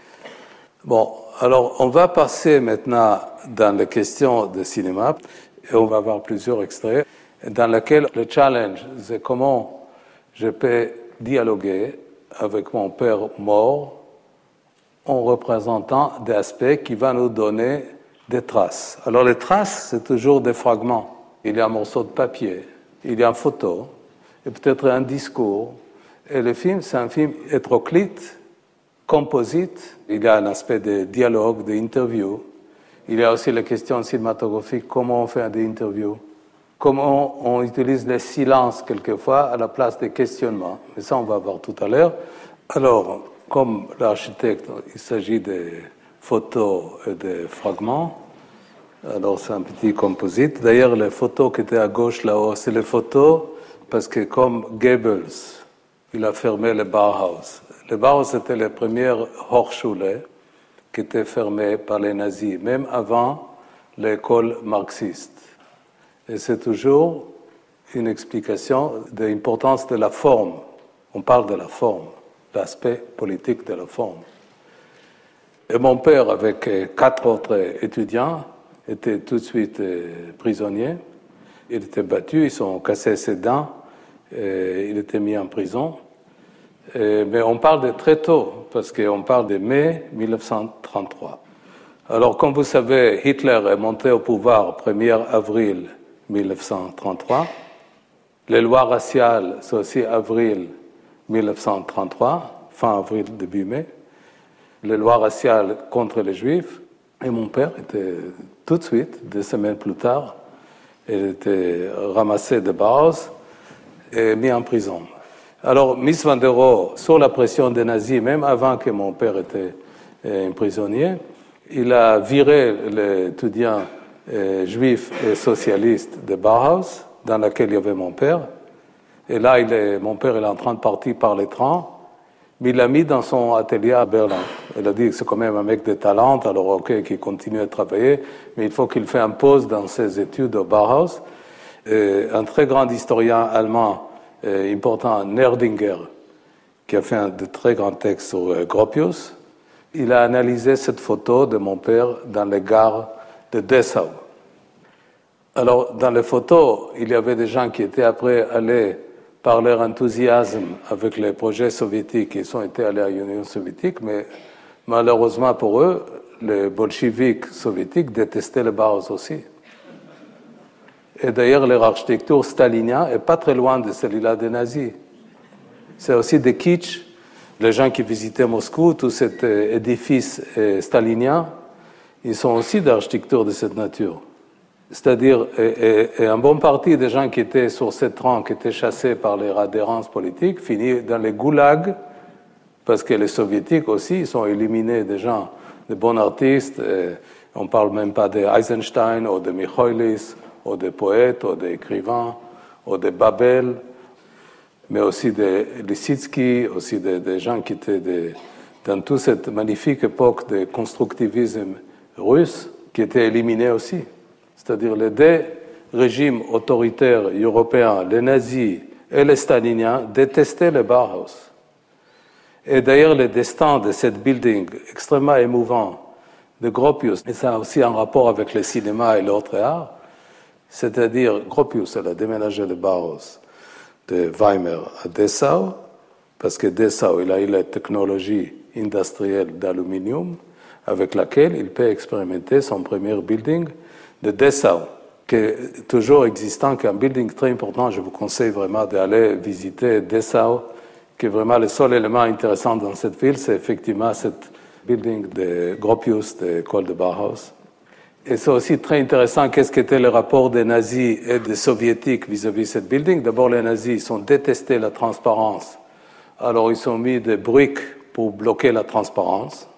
Bon, alors on va passer maintenant dans les questions de cinéma, et on va avoir plusieurs extraits, dans lesquels le challenge, c'est comment je peux dialoguer avec mon père mort en représentant des aspects qui vont nous donner des traces. Alors les traces, c'est toujours des fragments. Il y a un morceau de papier, il y a une photo, et peut-être un discours. Et le film, c'est un film hétéroclite, composite. Il y a un aspect de dialogue, d'interview. Il y a aussi la question cinématographique, comment on fait des interviews, comment on utilise le silence quelquefois à la place des questionnements. Mais ça, on va voir tout à l'heure. Alors, comme l'architecte, il s'agit de photos et de fragments. Alors, c'est un petit composite. D'ailleurs, les photos qui étaient à gauche là-haut, c'est les photos parce que comme Goebbels, il a fermé le Bauhaus. Le Bauhaus, c'était la première Hochschule qui était fermée par les nazis, même avant l'école marxiste. Et c'est toujours une explication de l'importance de la forme. On parle de la forme, l'aspect politique de la forme. Et mon père, avec quatre autres étudiants, était tout de suite prisonnier. Il était battu, ils ont cassé ses dents, et il était mis en prison. Et, mais on parle de très tôt, parce qu'on parle de mai mille neuf cent trente-trois. Alors, comme vous savez, Hitler est monté au pouvoir le premier avril mille neuf cent trente-trois. Les lois raciales, c'est aussi avril mille neuf cent trente-trois, fin avril, début mai. Les lois raciales contre les Juifs. Et mon père était tout de suite, deux semaines plus tard, il était ramassé de Bauhaus et mis en prison. Alors, Mies van der Rohe, sous la pression des nazis, même avant que mon père était un prisonnier, il a viré l'étudiant juif et socialiste de Bauhaus, dans lequel il y avait mon père. Et là, il est, mon père il est en train de partir par les trains, mais il l'a mis dans son atelier à Berlin. Il a dit que c'est quand même un mec de talent, alors ok, qu'il continue à travailler, mais il faut qu'il fasse une pause dans ses études au Bauhaus. Et un très grand historien allemand euh, important, Nerdinger, qui a fait un de très grands textes sur euh, Gropius, il a analysé cette photo de mon père dans les gares de Dessau. Alors, dans les photos, il y avait des gens qui étaient après allés par leur enthousiasme avec les projets soviétiques, ils ont été allés à l'Union soviétique, mais malheureusement pour eux, les bolcheviks soviétiques détestaient le Bauhaus aussi. Et d'ailleurs, leur architecture stalinien n'est pas très loin de celle-là des nazis. C'est aussi des kitsch. Les gens qui visitaient Moscou, tout cet édifice stalinien, ils sont aussi d'architecture de cette nature. C'est-à-dire, et, et, et un bon parti des gens qui étaient sur cette train, qui étaient chassés par les adhérences politiques, finissent dans les goulags, parce que les soviétiques aussi, ils ont éliminé des gens, des bons artistes. On ne parle même pas d'Eisenstein, ou de Michoilis, ou des poètes, ou des écrivains, ou de Babel, mais aussi de Lissitsky, aussi des de gens qui étaient de, dans toute cette magnifique époque de constructivisme russe, qui étaient éliminés aussi. C'est-à-dire les deux régimes autoritaires européens, les nazis et les staliniens, détestaient le Bauhaus. Et d'ailleurs, le destin de cette building extrêmement émouvant de Gropius, et ça a aussi un rapport avec le cinéma et l'autre art, c'est-à-dire Gropius, elle a déménagé le Bauhaus de Weimar à Dessau, parce que Dessau, il a eu la technologie industrielle d'aluminium avec laquelle il peut expérimenter son premier building de Dessau, qui est toujours existant, qui est un building très important. Je vous conseille vraiment d'aller visiter Dessau, qui est vraiment le seul élément intéressant dans cette ville, c'est effectivement ce building de Gropius, de l'école de Bauhaus. Et c'est aussi très intéressant qu'est-ce qu'était le rapport des nazis et des soviétiques vis-à-vis de ce building. D'abord, les nazis ils ont détesté la transparence, alors ils ont mis des briques pour bloquer la transparence.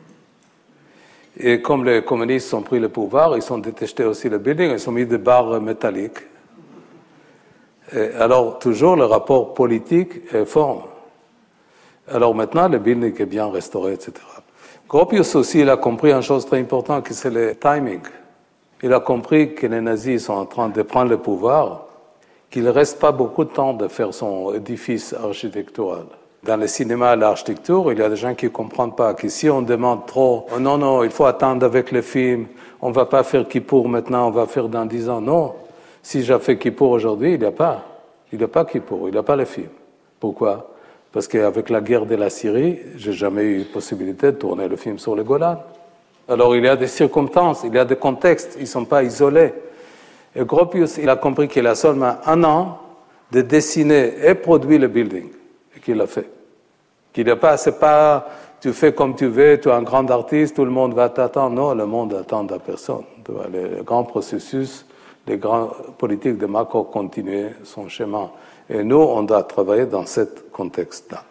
Et comme les communistes ont pris le pouvoir, ils ont détesté aussi le building, ils ont mis des barres métalliques. Et alors, toujours le rapport politique et forme. Alors maintenant, le building est bien restauré, et cetera. Gropius aussi, il a compris une chose très importante, que c'est le timing. Il a compris que les nazis sont en train de prendre le pouvoir, qu'il ne reste pas beaucoup de temps de faire son édifice architectural. Dans le cinéma et l'architecture, il y a des gens qui ne comprennent pas que si on demande trop, oh non, non, il faut attendre avec le film, on ne va pas faire Kippour maintenant, on va faire dans dix ans. Non, si j'ai fait Kippour aujourd'hui, il n'y a pas. Il n'y a pas Kippour, il n'y a pas le film. Pourquoi? Parce qu'avec la guerre de la Syrie, je n'ai jamais eu possibilité de tourner le film sur le Golan. Alors il y a des circonstances, il y a des contextes, ils ne sont pas isolés. Et Gropius, il a compris qu'il a seulement un an de dessiner et produire le building, et qu'il l'a fait. Qu'il n'est pas, c'est pas, tu fais comme tu veux, tu es un grand artiste, tout le monde va t'attendre. Non, le monde n'attend à personne. Le grand processus, les grandes politiques de macro continuer son chemin. Et nous, on doit travailler dans ce contexte-là.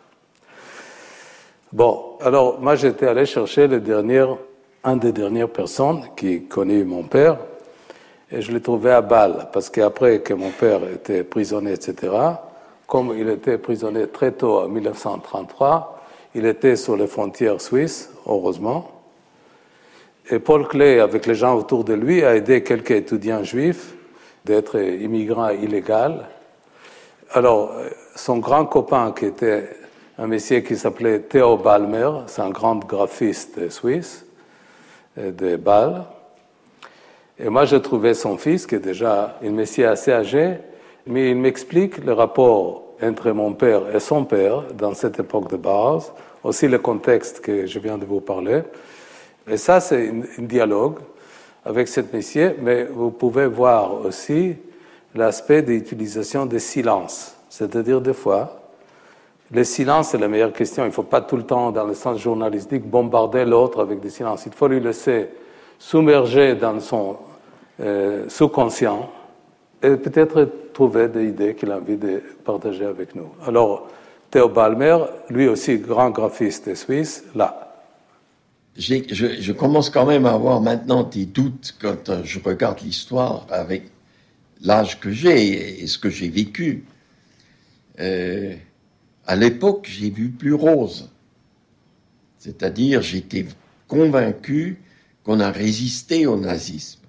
Bon, alors, moi, j'étais allé chercher le dernier, un des dernières personnes qui connaît mon père, et je l'ai trouvé à Bâle, parce qu'après que mon père était prisonnier, et cetera, comme il était prisonnier très tôt, en mille neuf cent trente-trois, il était sur les frontières suisses, heureusement. Et Paul Klee, avec les gens autour de lui, a aidé quelques étudiants juifs d'être immigrants illégaux. Alors, son grand copain, qui était un monsieur qui s'appelait Theo Balmer, c'est un grand graphiste suisse de Bâle. Et moi, j'ai trouvé son fils, qui est déjà un monsieur assez âgé, mais il m'explique le rapport entre mon père et son père dans cette époque de Bauhaus, aussi le contexte que je viens de vous parler. Et ça, c'est un dialogue avec cet monsieur, mais vous pouvez voir aussi l'aspect de l'utilisation des silences. C'est-à-dire, des fois, le silence est la meilleure question. Il ne faut pas tout le temps, dans le sens journalistique, bombarder l'autre avec des silences. Il faut lui laisser submerger dans son euh, sous-conscient et peut-être trouver des idées qu'il a envie de partager avec nous. Alors, Theo Balmer, lui aussi grand graphiste suisse, là. J'ai, je, je commence quand même à avoir maintenant des doutes quand je regarde l'histoire avec l'âge que j'ai et ce que j'ai vécu. Euh, à l'époque, j'ai vu plus rose. C'est-à-dire, j'étais convaincu qu'on a résisté au nazisme.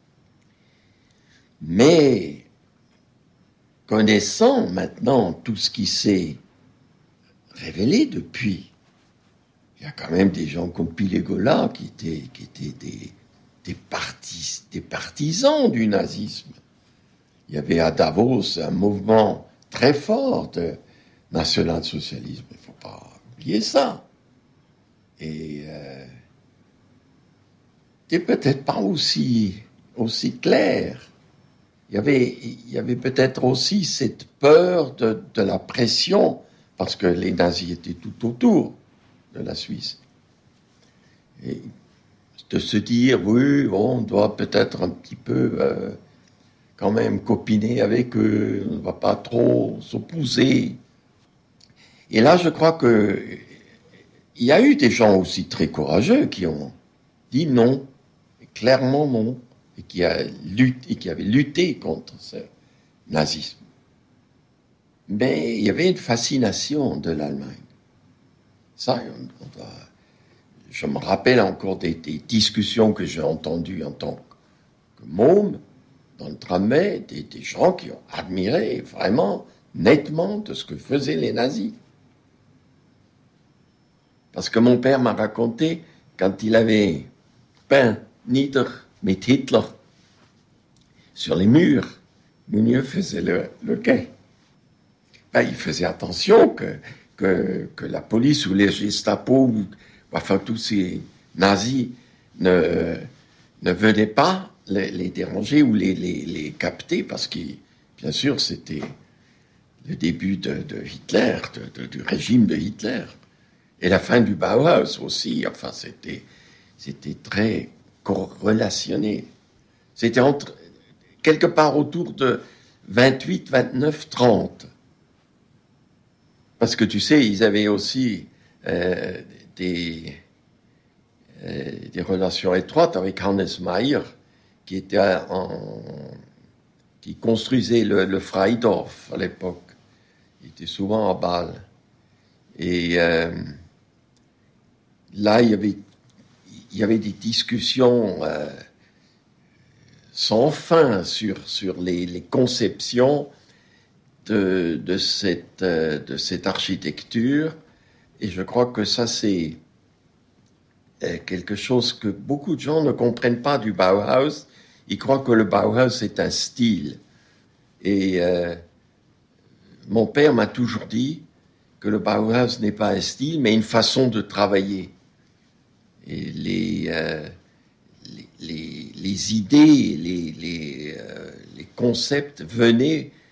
Mais, connaissant maintenant tout ce qui s'est révélé depuis, il y a quand même des gens comme Pilegola qui étaient, qui étaient des, des, partis, des partisans du nazisme. Il y avait à Davos un mouvement très fort de national-socialisme. Il ne faut pas oublier ça. Et euh, c'était peut-être pas aussi, aussi clair. Il y avait, il y avait peut-être aussi cette peur de, de la pression, parce que les nazis étaient tout autour de la Suisse. Et de se dire, oui, bon, on doit peut-être un petit peu euh, quand même copiner avec eux, on ne va pas trop s'opposer. Et là, je crois que il y a eu des gens aussi très courageux qui ont dit non, clairement non, et qui, a lutté, et qui avaient lutté contre ce nazisme. Mais il y avait une fascination de l'Allemagne. Ça, on doit, je me rappelle encore des, des discussions que j'ai entendues en tant que môme, dans le tramway, des, des gens qui ont admiré vraiment nettement de ce que faisaient les nazis. Parce que mon père m'a raconté, quand il avait peint Nieder mit Hitler sur les murs, Mounieux faisait le, le quai. Ben, il faisait attention que Que, que la police ou les Gestapo, ou, enfin tous ces nazis, ne, ne venaient pas les, les déranger ou les, les, les capter, parce que, bien sûr, c'était le début de, de Hitler, de, de, du régime de Hitler, et la fin du Bauhaus aussi. Enfin, c'était, c'était très relationné. C'était entre, quelque part autour de vingt-huit, vingt-neuf, trente. Parce que tu sais, ils avaient aussi euh, des, euh, des relations étroites avec Hannes Mayer, qui était en, qui construisait le, le Freidorf à l'époque. Il était souvent à Bâle. Et euh, là, il y avait, il y avait des discussions euh, sans fin sur, sur les, les conceptions De, de, cette, de cette architecture, et je crois que ça c'est quelque chose que beaucoup de gens ne comprennent pas du Bauhaus. Ils croient que le Bauhaus est un style, et euh, mon père m'a toujours dit que le Bauhaus n'est pas un style mais une façon de travailler, et les, euh, les, les, les idées, les, les, euh, les concepts venaient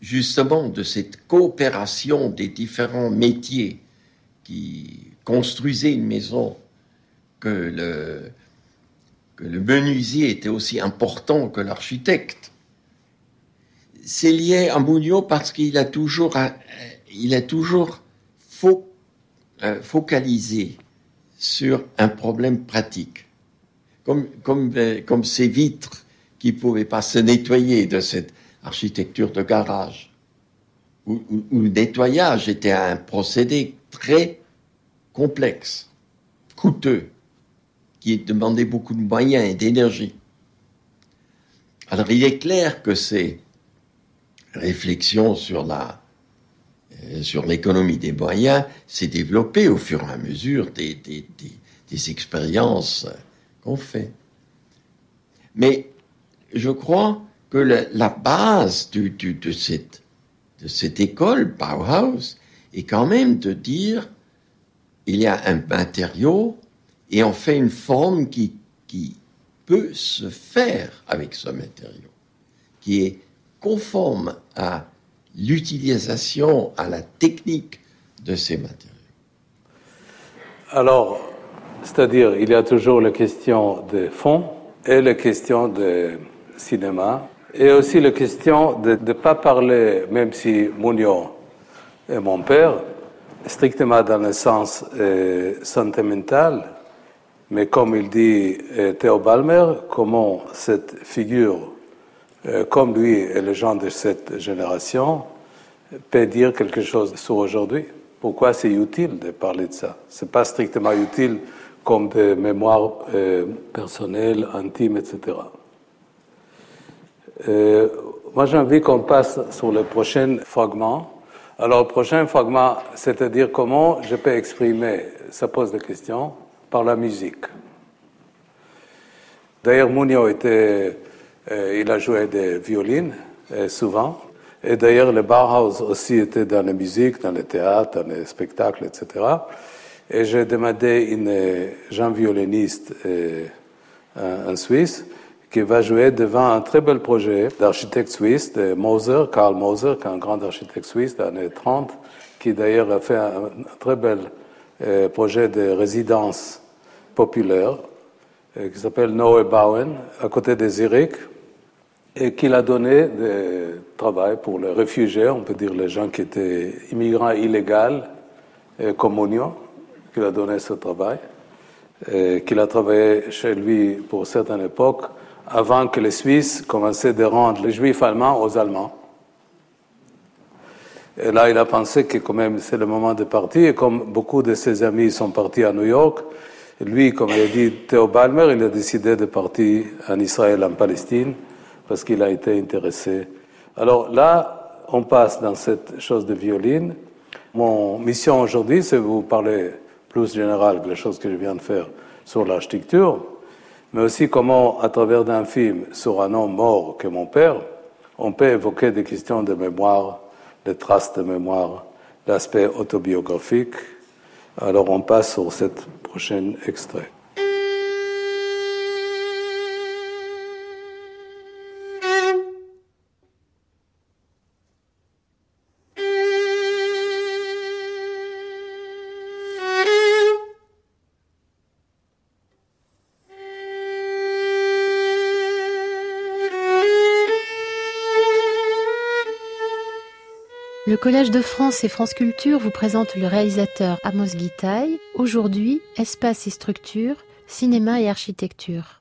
justement de cette coopération des différents métiers qui construisaient une maison, que le, que le menuisier était aussi important que l'architecte. C'est lié à Mugno parce qu'il a toujours, il a toujours fo, euh, focalisé sur un problème pratique. Comme, comme, euh, comme ces vitres qui ne pouvaient pas se nettoyer de cette architecture de garage, où, où, où le nettoyage était un procédé très complexe, coûteux, qui demandait beaucoup de moyens et d'énergie. Alors il est clair que ces réflexions sur la, euh, sur l'économie des moyens s'est développée au fur et à mesure des, des, des, des expériences qu'on fait. Mais je crois que la, la base du, du, de, cette, de cette école, Bauhaus, est quand même de dire il y a un matériau et on fait une forme qui, qui peut se faire avec ce matériau, qui est conforme à l'utilisation, à la technique de ces matériaux. Alors, c'est-à-dire, il y a toujours la question de fond et la question de cinéma, et aussi la question de ne pas parler, même si Mugno est mon père, strictement dans le sens euh, sentimental, mais comme il dit euh, Theo Balmer, comment cette figure, euh, comme lui et les gens de cette génération, peut dire quelque chose sur aujourd'hui. Pourquoi c'est utile de parler de ça? Ce n'est pas strictement utile comme des mémoires euh, personnelles, intimes, et cetera. Euh, moi, j'ai envie qu'on passe sur le prochain fragment. Alors, le prochain fragment, c'est-à-dire comment je peux exprimer, ça pose des questions, par la musique. D'ailleurs, Mugno était, euh, il a joué des violines, euh, souvent. Et d'ailleurs, le Bauhaus aussi était dans la musique, dans le théâtre, dans les spectacles, et cetera. Et j'ai demandé à une jeune violoniste euh, en Suisse qui va jouer devant un très bel projet d'architecte suisse, de Moser, Karl Moser, qui est un grand architecte suisse des années trente, qui d'ailleurs a fait un, un très bel euh, projet de résidence populaire euh, qui s'appelle Neubauen, à côté de Zurich, et qu'il a donné du travail pour les réfugiés, on peut dire les gens qui étaient immigrants illégaux, euh, comme Mugno, qu'il a donné ce travail, et qu'il a travaillé chez lui pour certaines époques, avant que les Suisses commençaient de rendre les Juifs allemands aux Allemands. Et là, il a pensé que quand même c'est le moment de partir, et comme beaucoup de ses amis sont partis à New York, lui, comme il a dit Theo Balmer, il a décidé de partir en Israël, en Palestine, parce qu'il a été intéressé. Alors là, on passe dans cette chose de violine. Mon mission aujourd'hui, c'est de vous parler plus général que les choses que je viens de faire sur l'architecture, mais aussi comment, à travers d'un film sur un homme mort que mon père, on peut évoquer des questions de mémoire, des traces de mémoire, l'aspect autobiographique. Alors on passe sur cette prochaine extrait. Le Collège de France et France Culture vous présente le réalisateur Amos Gitaï. Aujourd'hui, Espace et structure, cinéma et architecture.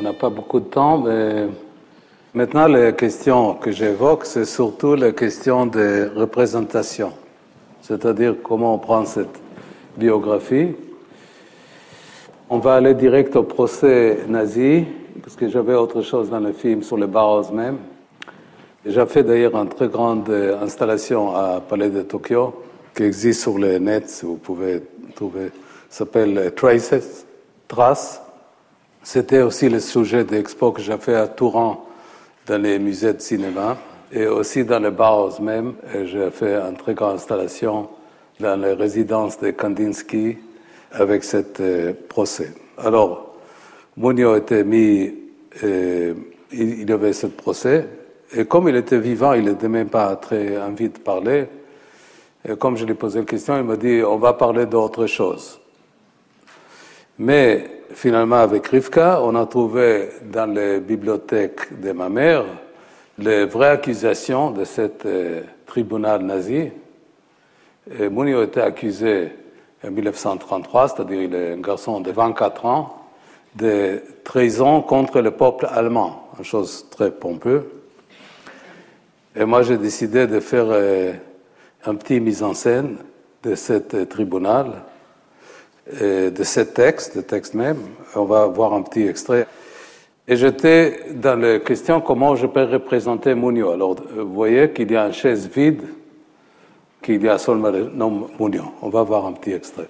n'a pas beaucoup de temps, mais maintenant les questions que j'évoque, c'est surtout les questions de représentation, c'est-à-dire comment on prend cette biographie. On va aller direct au procès nazi, parce que j'avais autre chose dans le film sur les Bauhaus même. J'ai fait d'ailleurs une très grande installation à Palais de Tokyo, qui existe sur le net, si vous pouvez trouver, s'appelle Traces, Traces. C'était aussi le sujet de l'expo que j'ai fait à Touran, dans les musées de cinéma, et aussi dans le Bauhaus même. Et j'ai fait une très grande installation dans les résidences de Kandinsky avec cet euh, procès. Alors, Munio était mis, euh, il, il avait ce procès, et comme il était vivant, il n'était même pas très envie de parler. Et comme je lui posais la question, il m'a dit on va parler d'autre chose. Mais finalement, avec Rivka, on a trouvé dans les bibliothèques de ma mère les vraies accusations de ce euh, tribunal nazi. Et Munio était accusé en dix-neuf cent trente-trois, c'est-à-dire il est un garçon de vingt-quatre ans, de trahison contre le peuple allemand, une chose très pompeuse. Et moi, j'ai décidé de faire euh, un petit mise en scène de ce euh, tribunal, euh, de ce texte, de texte même. On va voir un petit extrait. Et j'étais dans la question comment je peux représenter Munio. Alors, vous voyez qu'il y a une chaise vide, qu'il y a seulement le nom Munio. On va voir un petit extrait.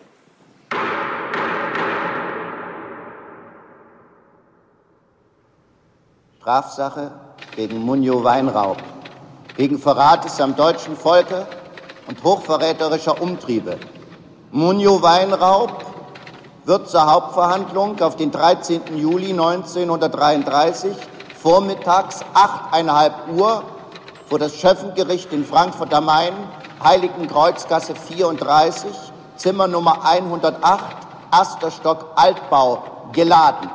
Strafsache gegen Munio Weinraub, wegen Verrates am deutschen Volke und hochverräterischer Umtriebe. Munio Weinraub wird zur Hauptverhandlung auf den dreizehnten Juli neunzehnhundertdreiunddreißig vormittags achteinhalb Uhr vor das Schöffengericht in Frankfurt am Main, Heiligenkreuzgasse vierunddreißig, Zimmer Nummer hundertacht, erster Stock Altbau, geladen.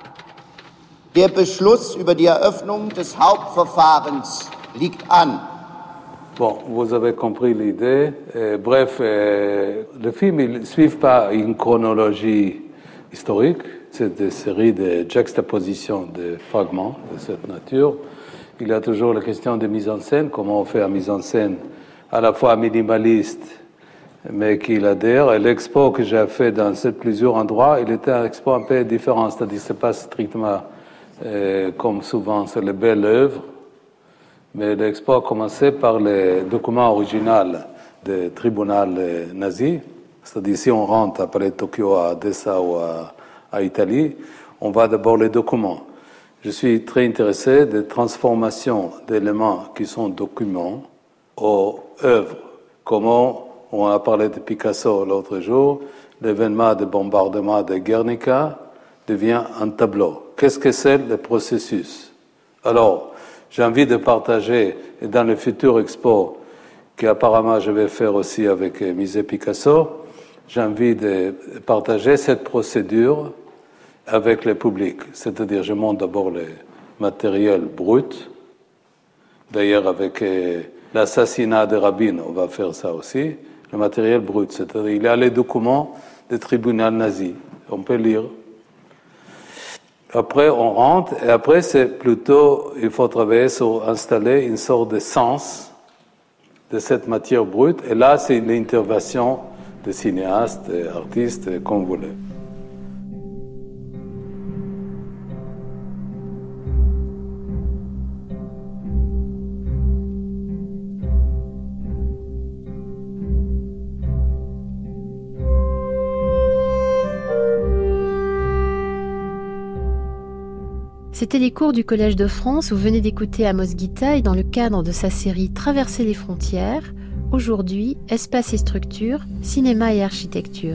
Der Beschluss über die Eröffnung des Hauptverfahrens liegt an. Bon, vous avez compris l'idée. Euh, bref, euh, le film ne suit pas une chronologie historique. C'est des séries de juxtapositions de fragments de cette nature. Il y a toujours la question de mise en scène, comment on fait une mise en scène à la fois minimaliste, mais qui adhère. Et l'expo que j'ai fait dans plusieurs endroits, il était un expo un peu différent. C'est-à-dire que ce n'est pas strictement euh, comme souvent, c'est les belles œuvres. Mais l'expo a commencé par les documents originaux du tribunal nazi. C'est-à-dire, si on rentre à Palais de Tokyo, à Dessau ou à, à Italie, on va d'abord les documents. Je suis très intéressé des transformations d'éléments qui sont documents aux œuvres. Comment, on a parlé de Picasso l'autre jour, l'événement de bombardement de Guernica devient un tableau. Qu'est-ce que c'est le processus? Alors, j'ai envie de partager, et dans le futur expo, qu'apparemment je vais faire aussi avec Musée Picasso, j'ai envie de partager cette procédure avec le public. C'est-à-dire, je montre d'abord le matériel brut. D'ailleurs, avec l'assassinat de Rabin, on va faire ça aussi. Le matériel brut, c'est-à-dire, il y a les documents du tribunal nazi. On peut lire. Après, on rentre, et après, c'est plutôt, il faut travailler sur installer une sorte de sens de cette matière brute. Et là, c'est l'intervention des cinéastes, des artistes, comme vous voulez. C'était les cours du Collège de France. Vous venez d'écouter Amos Gitaï dans le cadre de sa série Traverser les frontières. Aujourd'hui, espace et structure, cinéma et architecture.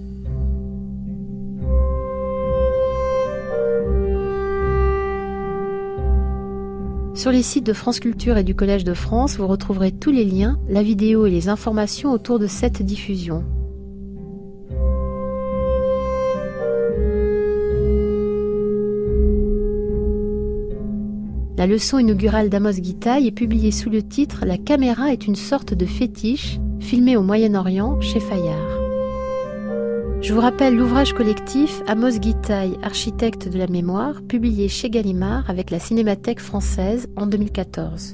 Sur les sites de France Culture et du Collège de France, vous retrouverez tous les liens, la vidéo et les informations autour de cette diffusion. La leçon inaugurale d'Amos Gitaï est publiée sous le titre « La caméra est une sorte de fétiche », filmée au Moyen-Orient chez Fayard. Je vous rappelle l'ouvrage collectif Amos Gitaï, architecte de la mémoire, publié chez Gallimard avec la Cinémathèque française en deux mille quatorze.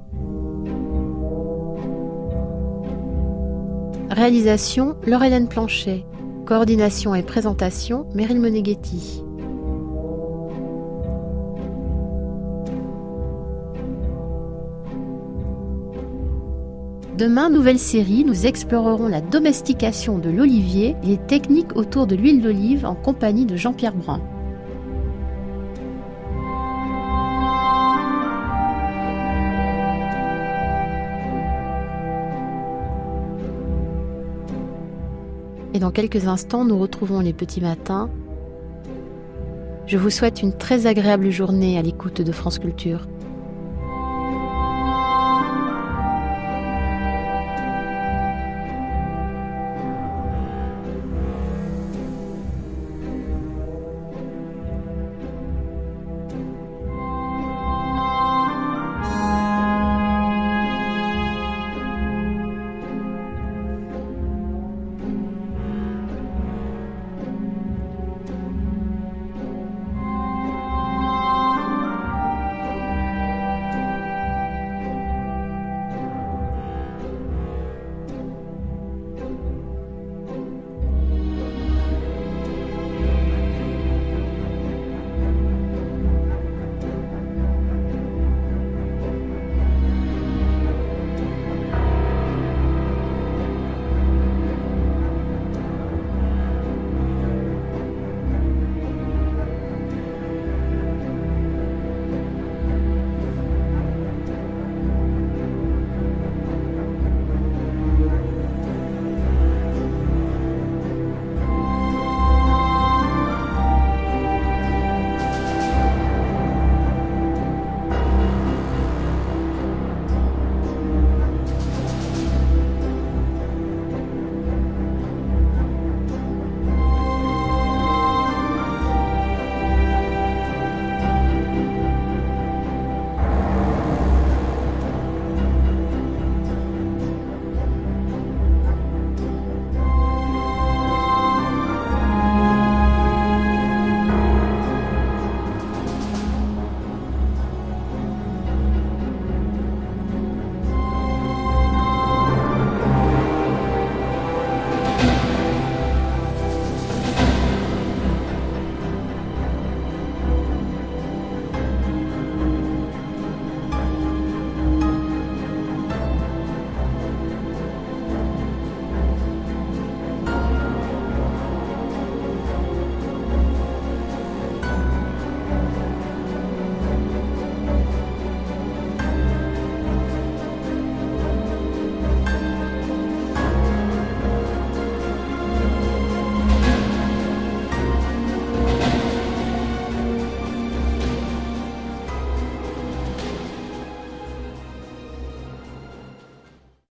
Réalisation Laure-Hélène Planchet. Coordination et présentation Meryl Moneghetti. Demain, nouvelle série, nous explorerons la domestication de l'olivier et les techniques autour de l'huile d'olive en compagnie de Jean-Pierre Brun. Et dans quelques instants, nous retrouvons les petits matins. Je vous souhaite une très agréable journée à l'écoute de France Culture.